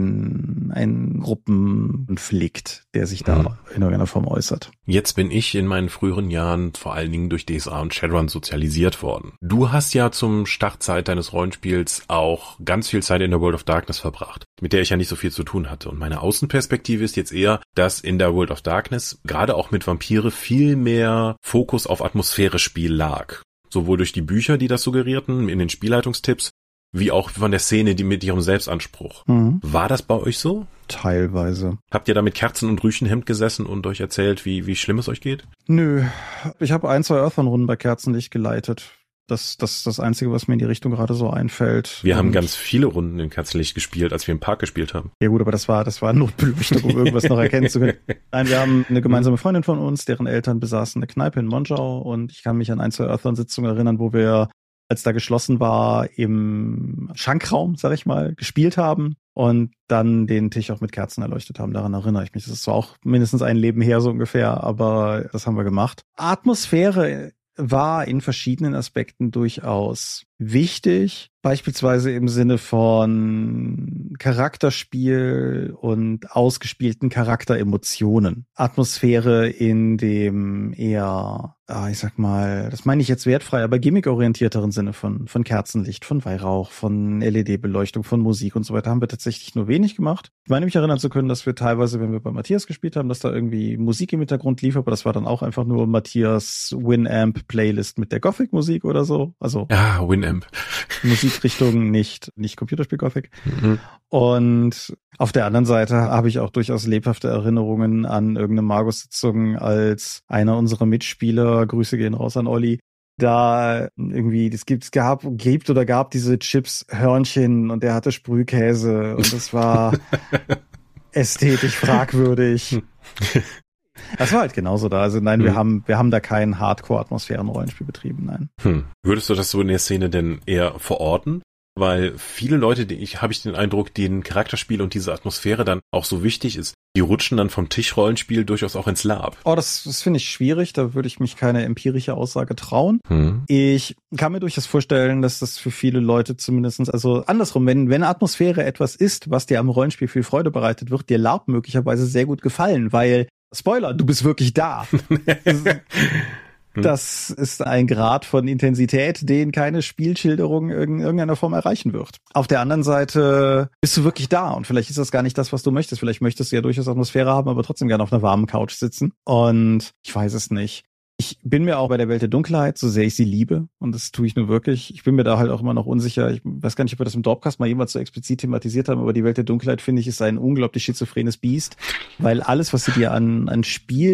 ein, ein Gruppenkonflikt, der sich da mhm. in irgendeiner Form äußert. Jetzt bin ich in meinen früheren Jahren vor allen Dingen durch D S A und Shadowrun sozialisiert worden. Du hast ja zum Startzeit deines Rollenspiels auch ganz viel Zeit in der World of Darkness verbracht, mit der ich ja nicht so viel zu tun hatte. Und meine Außenperspektive ist jetzt eher, dass in der World of Darkness gerade auch mit Vampire viel mehr Fokus auf Atmosphäre-Spiel lag. sowohl durch die Bücher, die das suggerierten, in den Spielleitungstipps, wie auch von der Szene, die mit ihrem Selbstanspruch. Mhm. War das bei euch so? Teilweise. Habt ihr da mit Kerzen und Rüschenhemd gesessen und euch erzählt, wie wie schlimm es euch geht? Nö, ich habe ein, zwei Earthbound-Runden bei Kerzenlicht geleitet. Das das das Einzige, was mir in die Richtung gerade so einfällt. Wir und haben ganz viele Runden in Kerzenlicht gespielt, als wir im Park gespielt haben. Ja gut, aber das war das war Notbeleuchtung, um irgendwas noch erkennen zu können. Nein, wir haben eine gemeinsame Freundin von uns, deren Eltern besaßen eine Kneipe in Monschau und ich kann mich an ein, zwei Earthbound-Sitzungen erinnern, wo wir, als da geschlossen war, im Schankraum, sag ich mal, gespielt haben und dann den Tisch auch mit Kerzen erleuchtet haben. Daran erinnere ich mich. Das ist zwar auch mindestens ein Leben her so ungefähr, aber das haben wir gemacht. Atmosphäre war in verschiedenen Aspekten durchaus wichtig, beispielsweise im Sinne von Charakterspiel und ausgespielten Charakteremotionen. Atmosphäre in dem eher, ah, ich sag mal, das meine ich jetzt wertfrei, aber gimmickorientierteren Sinne von von Kerzenlicht, von Weihrauch, von L E D-Beleuchtung, von Musik und so weiter haben wir tatsächlich nur wenig gemacht. Ich meine mich erinnern zu können, dass wir teilweise, wenn wir bei Matthias gespielt haben, dass da irgendwie Musik im Hintergrund lief, aber das war dann auch einfach nur Matthias Winamp-Playlist mit der Gothic-Musik oder so. Also ja, Winamp. Musikrichtung, nicht nicht Computerspiel Gothic. Mhm. Und auf der anderen Seite habe ich auch durchaus lebhafte Erinnerungen an irgendeine Magus-Sitzung, als einer unserer Mitspieler, Grüße gehen raus an Olli, da irgendwie, es gibt, es gab, gibt oder gab diese Chips Hörnchen und der hatte Sprühkäse und das war ästhetisch fragwürdig. Das war halt genauso da. Also nein, hm. wir haben wir haben da kein Hardcore-Atmosphären-Rollenspiel betrieben, nein. Hm. Würdest du das so in der Szene denn eher verorten? Weil viele Leute, die ich habe ich den Eindruck, denen Charakterspiel und diese Atmosphäre dann auch so wichtig ist, die rutschen dann vom Tischrollenspiel durchaus auch ins Lab. Oh, das, das finde ich schwierig. Da würde ich mich keine empirische Aussage trauen. Hm. Ich kann mir durchaus vorstellen, dass das für viele Leute zumindestens, also andersrum, wenn wenn Atmosphäre etwas ist, was dir am Rollenspiel viel Freude bereitet, wird dir LARP möglicherweise sehr gut gefallen, weil Spoiler, du bist wirklich da. Das ist ein Grad von Intensität, den keine Spielschilderung in irgendeiner Form erreichen wird. Auf der anderen Seite bist du wirklich da und vielleicht ist das gar nicht das, was du möchtest. Vielleicht möchtest du ja durchaus Atmosphäre haben, aber trotzdem gerne auf einer warmen Couch sitzen. Und ich weiß es nicht. Ich bin mir auch bei der Welt der Dunkelheit, so sehr ich sie liebe, und das tue ich nur wirklich, ich bin mir da halt auch immer noch unsicher. Ich weiß gar nicht, ob wir das im Dorpcast mal jemals so explizit thematisiert haben, aber die Welt der Dunkelheit, finde ich, ist ein unglaublich schizophrenes Biest, weil alles, was sie dir an an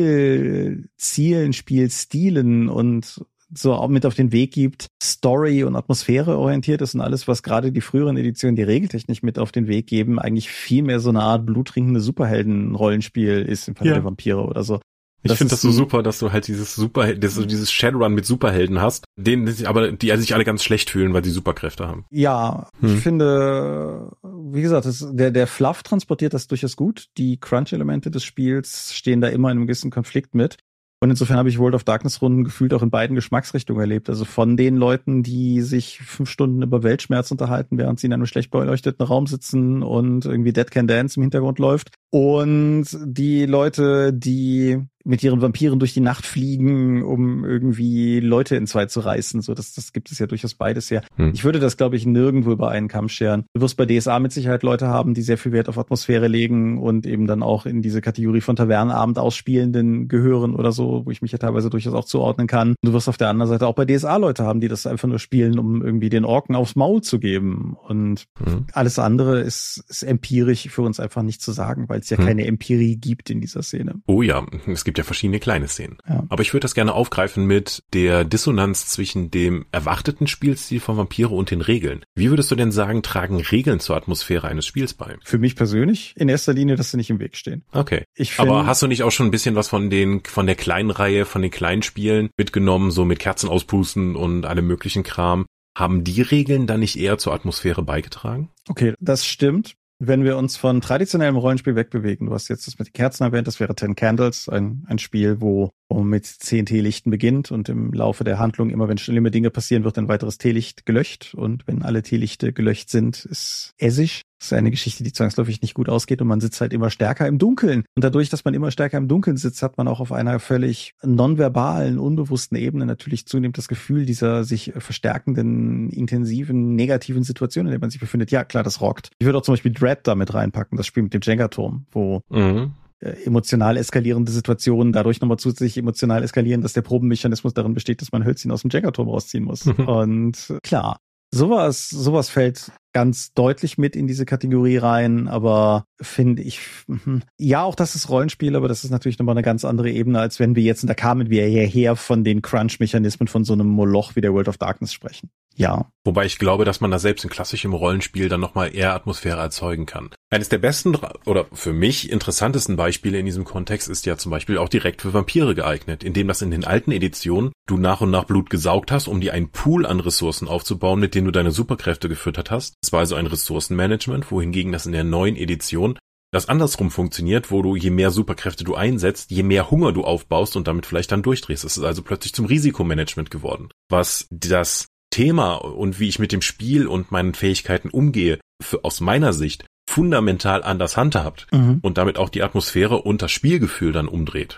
Spielzielen, Spielstilen und so auch mit auf den Weg gibt, Story und Atmosphäre orientiert ist und alles, was gerade die früheren Editionen, die regeltechnisch mit auf den Weg geben, eigentlich viel mehr so eine Art bluttrinkende Superhelden-Rollenspiel ist im Fall ja. der Vampire oder so. Ich finde das so super, dass du halt dieses Super, dieses Shadowrun mit Superhelden hast, denen aber die sich alle ganz schlecht fühlen, weil sie Superkräfte haben. Ja, hm. ich finde, wie gesagt, das, der der Fluff transportiert das durchaus gut. Die Crunch-Elemente des Spiels stehen da immer in einem gewissen Konflikt mit. Und insofern habe ich World of Darkness-Runden gefühlt auch in beiden Geschmacksrichtungen erlebt. Also von den Leuten, die sich fünf Stunden über Weltschmerz unterhalten, während sie in einem schlecht beleuchteten Raum sitzen und irgendwie Dead Can Dance im Hintergrund läuft. Und die Leute, die mit ihren Vampiren durch die Nacht fliegen, um irgendwie Leute in zwei zu reißen. So, das, das gibt es ja durchaus beides her. Hm. Ich würde das, glaube ich, nirgendwo über einen Kamm scheren. Du wirst bei D S A mit Sicherheit Leute haben, die sehr viel Wert auf Atmosphäre legen und eben dann auch in diese Kategorie von Tavernenabend Ausspielenden gehören oder so, wo ich mich ja teilweise durchaus auch zuordnen kann. Du wirst auf der anderen Seite auch bei D S A Leute haben, die das einfach nur spielen, um irgendwie den Orken aufs Maul zu geben. Und hm. alles andere ist, ist empirisch für uns einfach nicht zu sagen, weil es ja hm. keine Empirie gibt in dieser Szene. Oh ja, es gibt ja verschiedene kleine Szenen. Ja. Aber ich würde das gerne aufgreifen mit der Dissonanz zwischen dem erwarteten Spielstil von Vampire und den Regeln. Wie würdest du denn sagen, tragen Regeln zur Atmosphäre eines Spiels bei? Für mich persönlich in erster Linie, dass sie nicht im Weg stehen. Okay. Ich find, aber hast du nicht auch schon ein bisschen was von den von der kleinen Reihe, von den kleinen Spielen mitgenommen, so mit Kerzen auspusten und allem möglichen Kram? Haben die Regeln dann nicht eher zur Atmosphäre beigetragen? Okay, das stimmt. Wenn wir uns von traditionellem Rollenspiel wegbewegen, du hast jetzt das mit den Kerzen erwähnt, das wäre Ten Candles, ein, ein Spiel, wo, wo mit zehn Teelichten beginnt und im Laufe der Handlung, immer wenn schlimme Dinge passieren, wird ein weiteres Teelicht gelöscht und wenn alle Teelichte gelöscht sind, ist Essig. Das ist eine Geschichte, die zwangsläufig nicht gut ausgeht und man sitzt halt immer stärker im Dunkeln. Und dadurch, dass man immer stärker im Dunkeln sitzt, hat man auch auf einer völlig nonverbalen, unbewussten Ebene natürlich zunehmend das Gefühl dieser sich verstärkenden, intensiven, negativen Situation, in der man sich befindet. Ja, klar, das rockt. Ich würde auch zum Beispiel Dread damit reinpacken, das Spiel mit dem Jenga-Turm, wo mhm. äh, emotional eskalierende Situationen dadurch nochmal zusätzlich emotional eskalieren, dass der Probenmechanismus darin besteht, dass man Hölzchen aus dem Jenga-Turm rausziehen muss. Und klar, sowas, sowas fällt ganz deutlich mit in diese Kategorie rein, aber finde ich, ja, auch das ist Rollenspiel, aber das ist natürlich nochmal eine ganz andere Ebene, als wenn wir jetzt, und da kamen wir hierher von den Crunch-Mechanismen von so einem Moloch wie der World of Darkness sprechen. Ja. Wobei ich glaube, dass man da selbst in klassischem Rollenspiel dann nochmal eher Atmosphäre erzeugen kann. Eines der besten oder für mich interessantesten Beispiele in diesem Kontext ist ja zum Beispiel auch direkt für Vampire geeignet, indem das in den alten Editionen du nach und nach Blut gesaugt hast, um dir einen Pool an Ressourcen aufzubauen, mit denen du deine Superkräfte gefüttert hast. Es war also ein Ressourcenmanagement, wohingegen das in der neuen Edition das andersrum funktioniert, wo du je mehr Superkräfte du einsetzt, je mehr Hunger du aufbaust und damit vielleicht dann durchdrehst. Es ist also plötzlich zum Risikomanagement geworden, was das Thema und wie ich mit dem Spiel und meinen Fähigkeiten umgehe, für, aus meiner Sicht fundamental anders handhabt mhm. und damit auch die Atmosphäre und das Spielgefühl dann umdreht.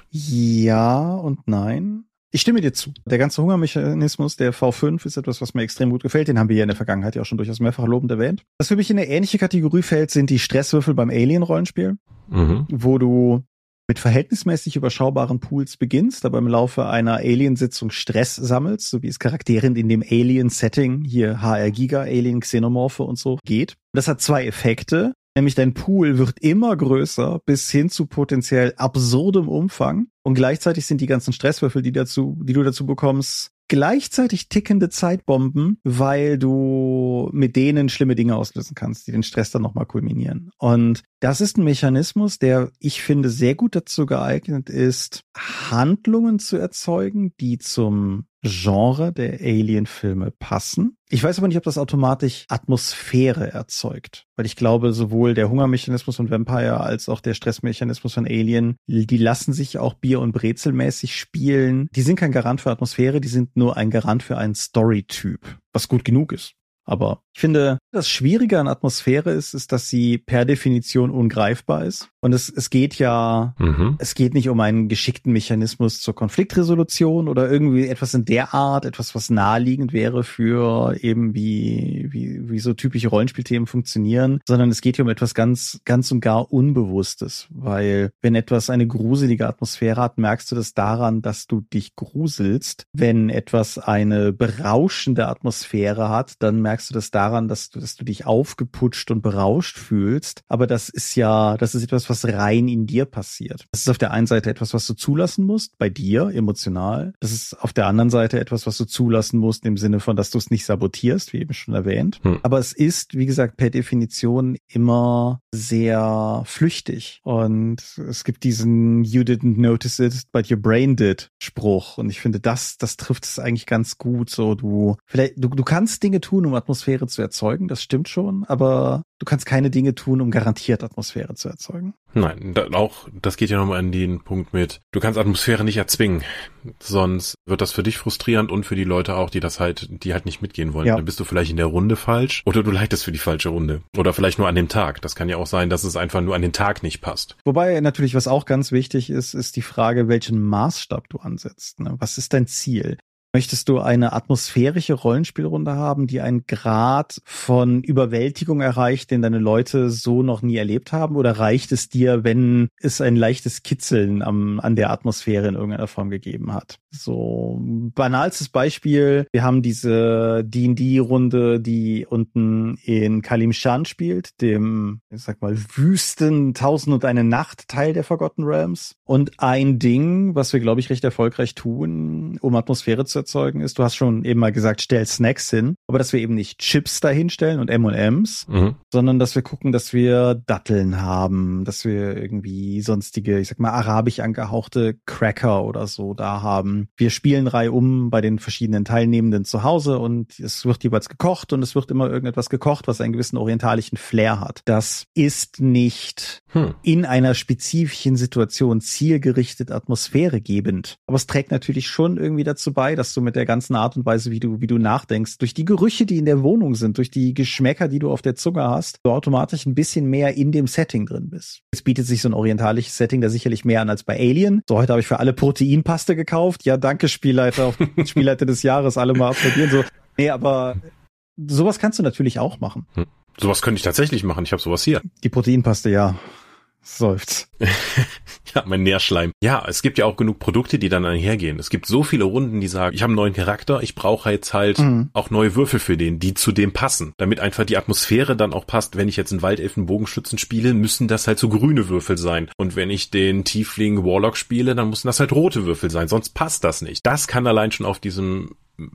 Ja und nein. Ich stimme dir zu. Der ganze Hungermechanismus der V fünf ist etwas, was mir extrem gut gefällt. Den haben wir ja in der Vergangenheit ja auch schon durchaus mehrfach lobend erwähnt. Was für mich in eine ähnliche Kategorie fällt, sind die Stresswürfel beim Alien-Rollenspiel, mhm. wo du mit verhältnismäßig überschaubaren Pools beginnst, aber im Laufe einer Alien-Sitzung Stress sammelst, so wie es Charakteren in dem Alien-Setting, hier H R Giga, Alien, Xenomorphe und so, geht. Das hat zwei Effekte. Nämlich dein Pool wird immer größer bis hin zu potenziell absurdem Umfang. Und gleichzeitig sind die ganzen Stresswürfel, die dazu, die du dazu bekommst, gleichzeitig tickende Zeitbomben, weil du mit denen schlimme Dinge auslösen kannst, die den Stress dann nochmal kulminieren. Und das ist ein Mechanismus, der, ich finde, sehr gut dazu geeignet ist, Handlungen zu erzeugen, die zum Genre der Alien-Filme passen. Ich weiß aber nicht, ob das automatisch Atmosphäre erzeugt, weil ich glaube, sowohl der Hungermechanismus von Vampire als auch der Stressmechanismus von Alien, die lassen sich auch Bier- und Brezelmäßig spielen. Die sind kein Garant für Atmosphäre, die sind nur ein Garant für einen Story-Typ, was gut genug ist. Aber ich finde, das Schwierige an Atmosphäre ist, ist, dass sie per Definition ungreifbar ist. Und es, es geht ja, mhm. es geht nicht um einen geschickten Mechanismus zur Konfliktresolution oder irgendwie etwas in der Art, etwas, was naheliegend wäre für eben wie, wie, wie so typische Rollenspielthemen funktionieren, sondern es geht hier um etwas ganz, ganz und gar Unbewusstes. Weil wenn etwas eine gruselige Atmosphäre hat, merkst du das daran, dass du dich gruselst. Wenn etwas eine berauschende Atmosphäre hat, dann merkst du das daran, dass du, dass du dich aufgeputscht und berauscht fühlst. Aber das ist ja, das ist etwas, was rein in dir passiert. Das ist auf der einen Seite etwas, was du zulassen musst, bei dir, emotional. Das ist auf der anderen Seite etwas, was du zulassen musst, im Sinne von, dass du es nicht sabotierst, wie eben schon erwähnt. Hm. Aber es ist, wie gesagt, per Definition immer sehr flüchtig. Und es gibt diesen You didn't notice it, but your brain did Spruch. Und ich finde, das, das trifft es eigentlich ganz gut. So, du, vielleicht, du, du kannst Dinge tun, um Atmosphäre zu erzeugen, das stimmt schon, aber du kannst keine Dinge tun, um garantiert Atmosphäre zu erzeugen. Nein, da, auch das geht ja nochmal an den Punkt mit, du kannst Atmosphäre nicht erzwingen, sonst wird das für dich frustrierend und für die Leute auch, die das halt, die halt nicht mitgehen wollen. Ja. Dann bist du vielleicht in der Runde falsch oder du leitest für die falsche Runde oder vielleicht nur an dem Tag. Das kann ja auch sein, dass es einfach nur an den Tag nicht passt. Wobei natürlich, was auch ganz wichtig ist, ist die Frage, welchen Maßstab du ansetzt. Ne? Was ist dein Ziel? Möchtest du eine atmosphärische Rollenspielrunde haben, die einen Grad von Überwältigung erreicht, den deine Leute so noch nie erlebt haben? Oder reicht es dir, wenn es ein leichtes Kitzeln am, an der Atmosphäre in irgendeiner Form gegeben hat? So, banalstes Beispiel. Wir haben diese D und D-Runde, die unten in Kalimshan spielt, dem, ich sag mal, wüsten Tausend und eine Nacht Teil der Forgotten Realms. Und ein Ding, was wir, glaube ich, recht erfolgreich tun, um Atmosphäre zu erzeugen, ist, du hast schon eben mal gesagt, stell Snacks hin, aber dass wir eben nicht Chips dahinstellen und M und M's, mhm. sondern dass wir gucken, dass wir Datteln haben, dass wir irgendwie sonstige, ich sag mal, arabisch angehauchte Cracker oder so da haben. Wir spielen reihum bei den verschiedenen Teilnehmenden zu Hause und es wird jeweils gekocht und es wird immer irgendetwas gekocht, was einen gewissen orientalischen Flair hat. Das ist nicht hm. in einer spezifischen Situation zielgerichtet atmosphäregebend, aber es trägt natürlich schon irgendwie dazu bei, dass du mit der ganzen Art und Weise, wie du, wie du nachdenkst, durch die Gerüche, die in der Wohnung sind, durch die Geschmäcker, die du auf der Zunge hast, du automatisch ein bisschen mehr in dem Setting drin bist. Jetzt bietet sich so ein orientalisches Setting da sicherlich mehr an als bei Alien. So, heute habe ich für alle Proteinpaste gekauft. Ja, danke, Spielleiter, auf Spielleiter des Jahres, alle mal applaudieren. So, nee, aber sowas kannst du natürlich auch machen. Hm. Sowas könnte ich tatsächlich machen. Ich habe sowas hier. Die Proteinpaste, ja. Seufzt. Ja, mein Nährschleim. Ja, es gibt ja auch genug Produkte, die dann einhergehen. Es gibt so viele Runden, die sagen, ich habe einen neuen Charakter, ich brauche jetzt halt mhm. auch neue Würfel für den, die zu dem passen. Damit einfach die Atmosphäre dann auch passt. Wenn ich jetzt einen Waldelfen-Bogenschützen spiele, müssen das halt so grüne Würfel sein. Und wenn ich den Tiefling Warlock spiele, dann müssen das halt rote Würfel sein. Sonst passt das nicht. Das kann allein schon auf diesem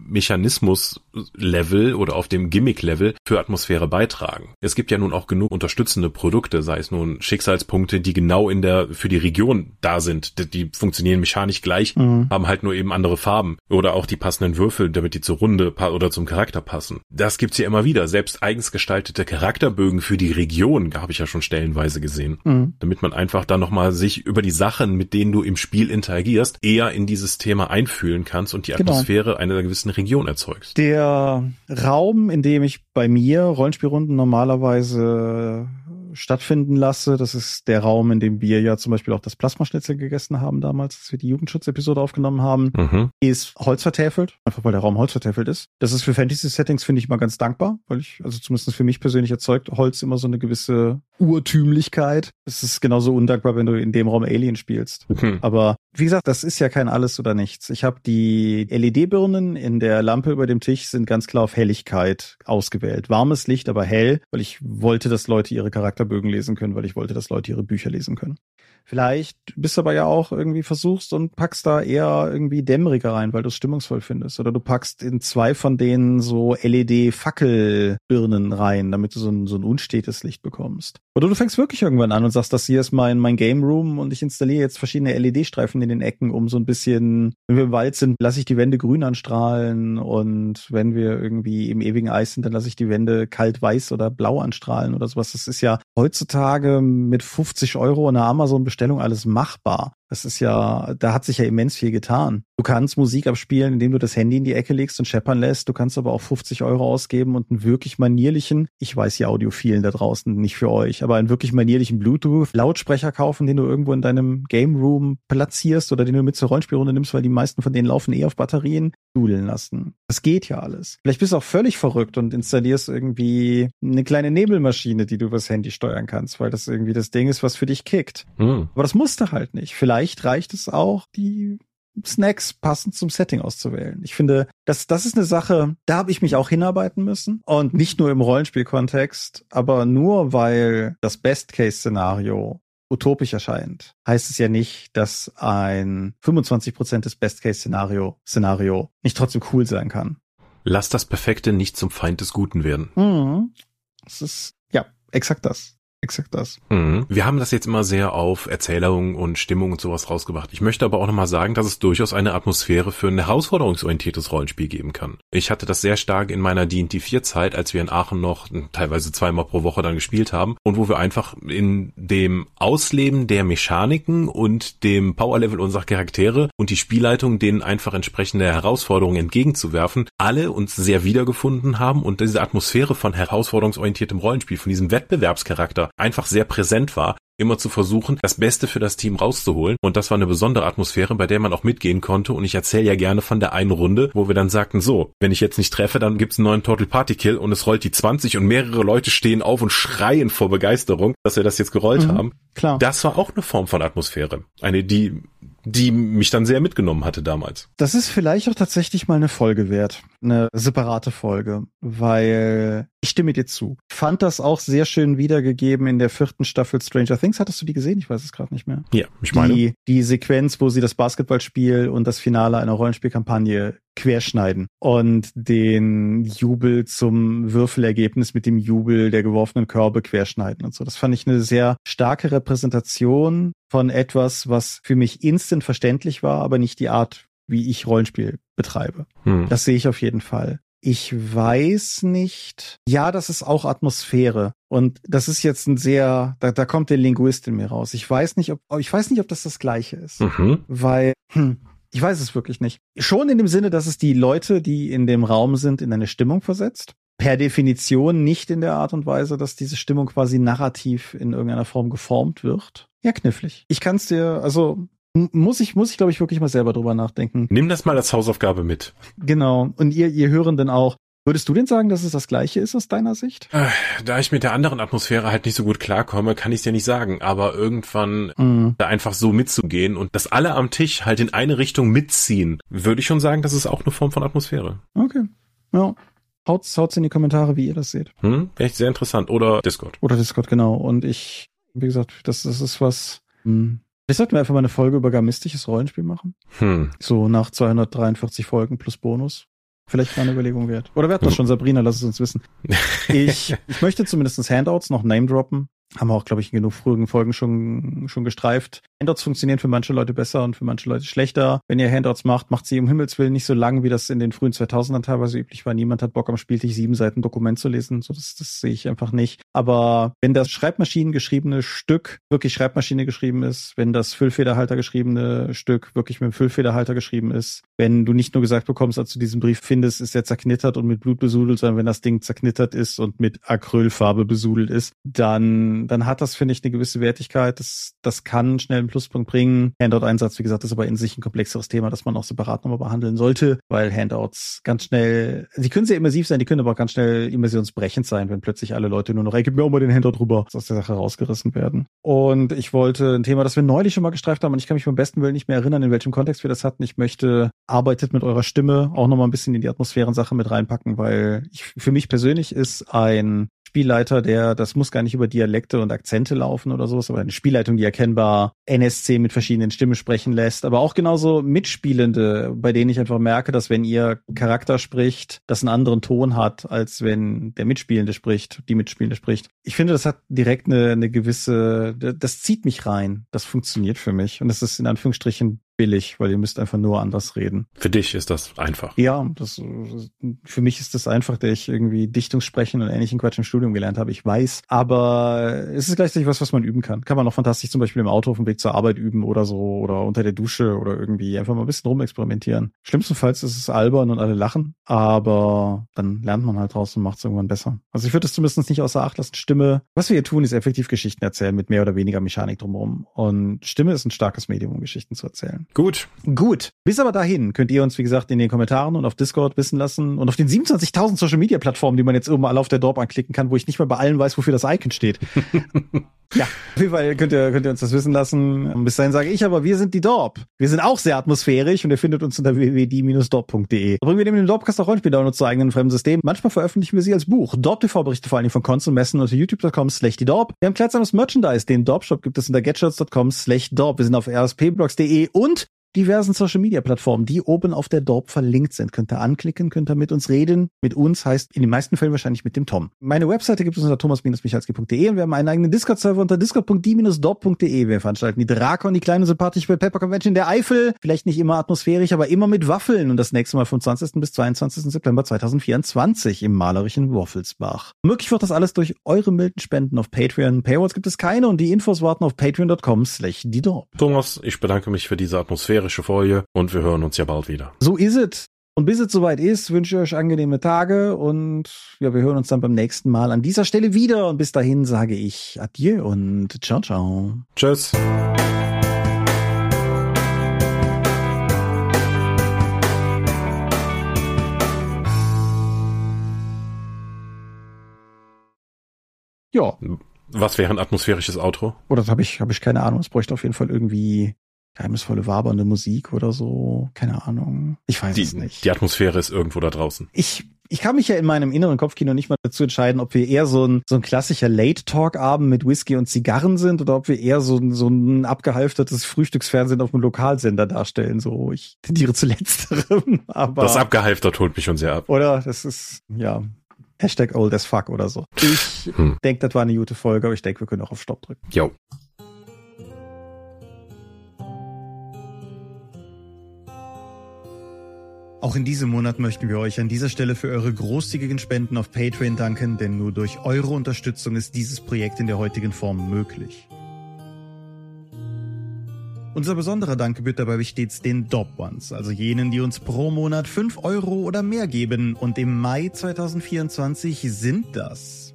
Mechanismus-Level oder auf dem Gimmick-Level für Atmosphäre beitragen. Es gibt ja nun auch genug unterstützende Produkte, sei es nun Schicksalspunkte, die genau in der für die Region da sind. Die, die funktionieren mechanisch gleich, mhm. haben halt nur eben andere Farben. Oder auch die passenden Würfel, damit die zur Runde oder zum Charakter passen. Das gibt's ja immer wieder. Selbst eigens gestaltete Charakterbögen für die Region habe ich ja schon stellenweise gesehen. Mhm. Damit man einfach dann nochmal sich über die Sachen, mit denen du im Spiel interagierst, eher in dieses Thema einfühlen kannst und die genau. Atmosphäre einer gewissen Region erzeugst. Der Raum, in dem ich bei mir Rollenspielrunden normalerweise stattfinden lasse, das ist der Raum, in dem wir ja zum Beispiel auch das Plasmaschnitzel gegessen haben damals, als wir die Jugendschutz-Episode aufgenommen haben, mhm. ist holzvertäfelt, einfach weil der Raum holzvertäfelt ist. Das ist für Fantasy-Settings, finde ich, mal ganz dankbar, weil ich, also zumindest für mich persönlich erzeugt Holz immer so eine gewisse Urtümlichkeit. Es ist genauso undankbar, wenn du in dem Raum Alien spielst. Mhm. Aber wie gesagt, das ist ja kein Alles oder Nichts. Ich habe die L E D-Birnen in der Lampe über dem Tisch sind ganz klar auf Helligkeit ausgewählt. Warmes Licht, aber hell, weil ich wollte, dass Leute ihre Charakterbögen lesen können, weil ich wollte, dass Leute ihre Bücher lesen können. Vielleicht bist du aber ja auch irgendwie versuchst und packst da eher irgendwie dämmeriger rein, weil du es stimmungsvoll findest. Oder du packst in zwei von denen so L E D-Fackelbirnen rein, damit du so ein, so ein unstetes Licht bekommst. Oder du fängst wirklich irgendwann an und sagst, das hier ist mein, mein Game Room und ich installiere jetzt verschiedene L E D-Streifen in den Ecken, um so ein bisschen, wenn wir im Wald sind, lasse ich die Wände grün anstrahlen und wenn wir irgendwie im ewigen Eis sind, dann lasse ich die Wände kalt-weiß oder blau anstrahlen oder sowas. Das ist ja heutzutage mit fünfzig Euro in der Amazon-Bestellung alles machbar. Das ist ja, da hat sich ja immens viel getan. Du kannst Musik abspielen, indem du das Handy in die Ecke legst und scheppern lässt. Du kannst aber auch fünfzig Euro ausgeben und einen wirklich manierlichen, ich weiß die Audiophilen da draußen nicht für euch, aber einen wirklich manierlichen Bluetooth-Lautsprecher kaufen, den du irgendwo in deinem Game Room platzierst oder den du mit zur Rollenspielrunde nimmst, weil die meisten von denen laufen eh auf Batterien, dudeln lassen. Das geht ja alles. Vielleicht bist du auch völlig verrückt und installierst irgendwie eine kleine Nebelmaschine, die du übers Handy steuern kannst, weil das irgendwie das Ding ist, was für dich kickt. Mhm. Aber das musst du halt nicht. Vielleicht Vielleicht reicht es auch, die Snacks passend zum Setting auszuwählen. Ich finde, das, das ist eine Sache, da habe ich mich auch hinarbeiten müssen. Und nicht nur im Rollenspielkontext, aber nur weil das Best-Case-Szenario utopisch erscheint, heißt es ja nicht, dass ein fünfundzwanzig Prozent des Best-Case-Szenario Szenario nicht trotzdem cool sein kann. Lass das Perfekte nicht zum Feind des Guten werden. Mhm. Das ist, ja, exakt das. Exakt das. Mhm. Wir haben das jetzt immer sehr auf Erzählung und Stimmung und sowas rausgebracht. Ich möchte aber auch nochmal sagen, dass es durchaus eine Atmosphäre für ein herausforderungsorientiertes Rollenspiel geben kann. Ich hatte das sehr stark in meiner D und D vier Zeit, als wir in Aachen noch teilweise zweimal pro Woche dann gespielt haben und wo wir einfach in dem Ausleben der Mechaniken und dem Powerlevel unserer Charaktere und die Spielleitung denen einfach entsprechende Herausforderungen entgegenzuwerfen, alle uns sehr wiedergefunden haben und diese Atmosphäre von herausforderungsorientiertem Rollenspiel, von diesem Wettbewerbscharakter einfach sehr präsent war, immer zu versuchen, das Beste für das Team rauszuholen. Und das war eine besondere Atmosphäre, bei der man auch mitgehen konnte. Und ich erzähle ja gerne von der einen Runde, wo wir dann sagten, so, wenn ich jetzt nicht treffe, dann gibt's einen neuen Total Party Kill und es rollt die zwanzig und mehrere Leute stehen auf und schreien vor Begeisterung, dass wir das jetzt gerollt mhm, haben. Klar. Das war auch eine Form von Atmosphäre. Eine, die die mich dann sehr mitgenommen hatte damals. Das ist vielleicht auch tatsächlich mal eine Folge wert. Eine separate Folge. Weil, ich stimme dir zu. Ich fand das auch sehr schön wiedergegeben in der vierten Staffel Stranger Things. Hattest du die gesehen? Ich weiß es gerade nicht mehr. Ja, ich meine. Die, die Sequenz, wo sie das Basketballspiel und das Finale einer Rollenspielkampagne querschneiden und den Jubel zum Würfelergebnis mit dem Jubel der geworfenen Körbe querschneiden und so. Das fand ich eine sehr starke Repräsentation von etwas, was für mich instant verständlich war, aber nicht die Art, wie ich Rollenspiel betreibe. Hm. Das sehe ich auf jeden Fall. Ich weiß nicht. Ja, das ist auch Atmosphäre. Und das ist jetzt ein sehr, da, da kommt der Linguist in mir raus. Ich weiß nicht, ob, ich weiß nicht, ob das das Gleiche ist. Mhm. Weil, hm, ich weiß es wirklich nicht. Schon in dem Sinne, dass es die Leute, die in dem Raum sind, in eine Stimmung versetzt. Per Definition nicht in der Art und Weise, dass diese Stimmung quasi narrativ in irgendeiner Form geformt wird. Ja, knifflig. Ich kann's dir, also muss ich, muss ich glaube ich wirklich mal selber drüber nachdenken. Nimm das mal als Hausaufgabe mit. Genau. Und ihr, ihr Hörenden auch. Würdest du denn sagen, dass es das Gleiche ist aus deiner Sicht? Da ich mit der anderen Atmosphäre halt nicht so gut klarkomme, kann ich es dir nicht sagen. Aber irgendwann mm. da einfach so mitzugehen und dass alle am Tisch halt in eine Richtung mitziehen, würde ich schon sagen, das ist auch eine Form von Atmosphäre. Okay, ja. Haut's, haut's in die Kommentare, wie ihr das seht. Hm, echt sehr interessant. Oder Discord. Oder Discord, genau. Und ich, wie gesagt, das, das ist was... Hm. Vielleicht sollten wir einfach mal eine Folge über garmistisches Rollenspiel machen. Hm. So nach zweihundertdreiundvierzig Folgen plus Bonus. Vielleicht mal eine Überlegung wert. Oder wer hat das schon? Sabrina, lass es uns wissen. Ich, ich möchte zumindest Handouts noch name droppen. Haben wir auch, glaube ich, in genug früheren Folgen schon schon gestreift. Handouts funktionieren für manche Leute besser und für manche Leute schlechter. Wenn ihr Handouts macht, macht sie um Himmels Willen nicht so lang, wie das in den frühen zweitausendern teilweise üblich war. Niemand hat Bock am Spieltisch sieben Seiten Dokument zu lesen. So, das, das sehe ich einfach nicht. Aber wenn das Schreibmaschinen geschriebene Stück wirklich Schreibmaschine geschrieben ist, wenn das Füllfederhalter geschriebene Stück wirklich mit dem Füllfederhalter geschrieben ist, wenn du nicht nur gesagt bekommst, als du diesen Brief findest, ist er zerknittert und mit Blut besudelt, sondern wenn das Ding zerknittert ist und mit Acrylfarbe besudelt ist, dann dann hat das, finde ich, eine gewisse Wertigkeit. Das, das kann schnell einen Pluspunkt bringen. Handout-Einsatz, wie gesagt, ist aber in sich ein komplexeres Thema, das man auch separat nochmal behandeln sollte, weil Handouts ganz schnell, die können sehr immersiv sein, die können aber auch ganz schnell immersionsbrechend sein, wenn plötzlich alle Leute nur noch, ey, gib mir auch mal den Handout rüber, aus der Sache rausgerissen werden. Und ich wollte ein Thema, das wir neulich schon mal gestreift haben, und ich kann mich beim besten Willen nicht mehr erinnern, in welchem Kontext wir das hatten. Ich möchte, arbeitet mit eurer Stimme, auch nochmal ein bisschen in die Atmosphärensache mit reinpacken, weil ich, für mich persönlich ist ein Spielleiter, der, das muss gar nicht über Dialekte und Akzente laufen oder sowas, aber eine Spielleitung, die erkennbar N S C mit verschiedenen Stimmen sprechen lässt, aber auch genauso Mitspielende, bei denen ich einfach merke, dass wenn ihr Charakter spricht, das einen anderen Ton hat, als wenn der Mitspielende spricht, die Mitspielende spricht. Ich finde, das hat direkt eine, eine gewisse, das zieht mich rein, das funktioniert für mich und das ist in Anführungsstrichen billig, weil ihr müsst einfach nur anders reden. Für dich ist das einfach. Ja, das, für mich ist das einfach, der ich irgendwie Dichtungssprechen und ähnlichen Quatsch im Studium gelernt habe. Ich weiß, aber es ist gleichzeitig was, was man üben kann. Kann man auch fantastisch zum Beispiel im Auto auf dem Weg zur Arbeit üben oder so oder unter der Dusche oder irgendwie einfach mal ein bisschen rumexperimentieren. Schlimmstenfalls ist es albern und alle lachen, aber dann lernt man halt draus und macht es irgendwann besser. Also ich würde es zumindest nicht außer Acht lassen. Stimme, was wir hier tun, ist effektiv Geschichten erzählen mit mehr oder weniger Mechanik drumherum. Und Stimme ist ein starkes Medium, um Geschichten zu erzählen. Gut. Gut. Bis aber dahin könnt ihr uns, wie gesagt, in den Kommentaren und auf Discord wissen lassen und auf den siebenundzwanzigtausend Social-Media-Plattformen, die man jetzt irgendwo alle auf der Dorp anklicken kann, wo ich nicht mal bei allen weiß, wofür das Icon steht. Ja, auf jeden Fall könnt ihr, könnt ihr uns das wissen lassen. Und bis dahin sage ich aber, wir sind die Dorp. Wir sind auch sehr atmosphärisch und ihr findet uns unter w w w punkt die dorp punkt d e. Da bringen wir neben dem Dorpcast auch Rollenspiel-Downloads zu eigenen fremden Systemen. Manchmal veröffentlichen wir sie als Buch. Dorp T V berichte vor allem von Cons und Messen unter youtube punkt com slash die Dorp. Wir haben kleidsames Merchandise. Den Dorp-Shop gibt es unter getshirts punkt com slash Dorp. Wir sind auf r s p blogs punkt d e und diversen Social-Media-Plattformen, die oben auf der Dorp verlinkt sind. Könnt ihr anklicken, könnt ihr mit uns reden. Mit uns heißt in den meisten Fällen wahrscheinlich mit dem Tom. Meine Webseite gibt es unter thomas michalski punkt d e und wir haben einen eigenen Discord-Server unter discord punkt die dorp punkt d e. Wir veranstalten die Drakon, die kleine sympathische Pepper Convention der Eifel. Vielleicht nicht immer atmosphärisch, aber immer mit Waffeln. Und das nächste Mal vom zwanzigsten bis zweiundzwanzigsten September zweitausendvierundzwanzig im malerischen Woffelsbach. Möglich wird das alles durch eure milden Spenden auf Patreon. Paywalls gibt es keine und die Infos warten auf patreon punkt com slash die Dorp. Thomas, ich bedanke mich für diese atmosphärische Folge und wir hören uns ja bald wieder. So ist es. Und bis es soweit ist, wünsche ich euch angenehme Tage und ja, wir hören uns dann beim nächsten Mal an dieser Stelle wieder. Und bis dahin sage ich Adieu und ciao, ciao. Tschüss. Ja. Was wäre ein atmosphärisches Outro? Oder das habe ich, habe ich keine Ahnung. Es bräuchte auf jeden Fall irgendwie geheimnisvolle, wabernde Musik oder so. Keine Ahnung. Ich weiß die, es nicht. Die Atmosphäre ist irgendwo da draußen. Ich, ich kann mich ja in meinem inneren Kopfkino nicht mal dazu entscheiden, ob wir eher so ein, so ein klassischer Late-Talk-Abend mit Whisky und Zigarren sind oder ob wir eher so ein, so ein abgehalftertes Frühstücksfernsehen auf einem Lokalsender darstellen. So, ich tendiere zu letzterem. Aber das abgehalftert holt mich schon sehr ab. Oder? Das ist, ja, Hashtag old as fuck oder so. Ich hm. denke, das war eine gute Folge, aber ich denke, wir können auch auf Stopp drücken. Jo. Auch in diesem Monat möchten wir euch an dieser Stelle für eure großzügigen Spenden auf Patreon danken, denn nur durch eure Unterstützung ist dieses Projekt in der heutigen Form möglich. Unser besonderer Dank gebührt dabei stets den Dorp Ones, also jenen, die uns pro Monat fünf Euro oder mehr geben. Und im Mai zweitausendvierundzwanzig sind das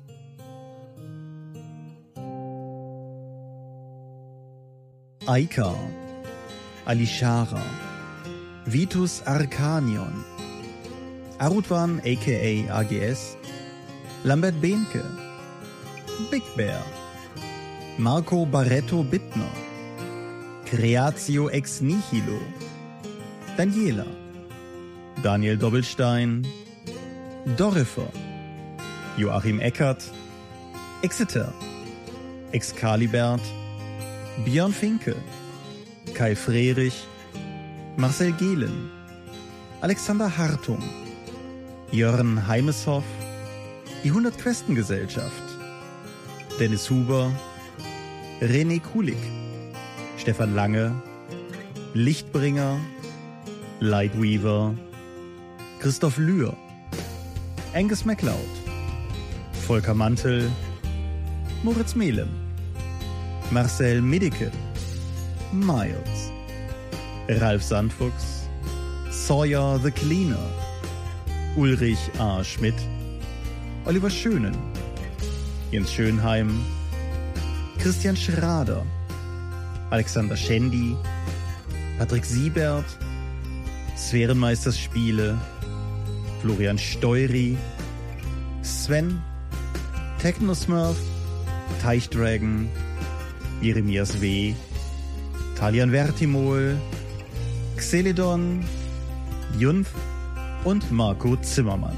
Aika, Alishara, Vitus Arcanion, Arutwan aka A G S, Lambert Behnke, Big Bear, Marco Barretto Bittner, Creatio ex nihilo, Daniela, Daniel Doppelstein, Dorifer, Joachim Eckert, Exeter, Excalibert, Björn Finke, Kai Frerich, Marcel Gehlen, Alexander Hartung, Jörn Heimeshoff, die hundert-Questen-Gesellschaft, Dennis Huber, René Kulik, Stefan Lange, Lichtbringer, Lightweaver, Christoph Lühr, Angus MacLeod, Volker Mantel, Moritz Melem, Marcel Medicke, Miles, Ralf Sandfuchs, Sawyer the Cleaner, Ulrich A. Schmidt, Oliver Schönen, Jens Schönheim, Christian Schrader, Alexander Schendi, Patrick Siebert, Sphärenmeisters Spiele, Florian Steury, Sven, Technosmurf, Teichdragon, Jeremias W., Talian Vertimol, Xeledon, Junf und Marco Zimmermann.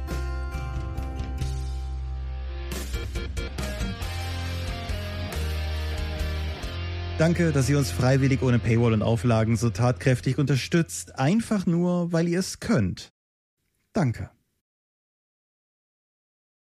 Danke, dass ihr uns freiwillig ohne Paywall und Auflagen so tatkräftig unterstützt, einfach nur, weil ihr es könnt. Danke.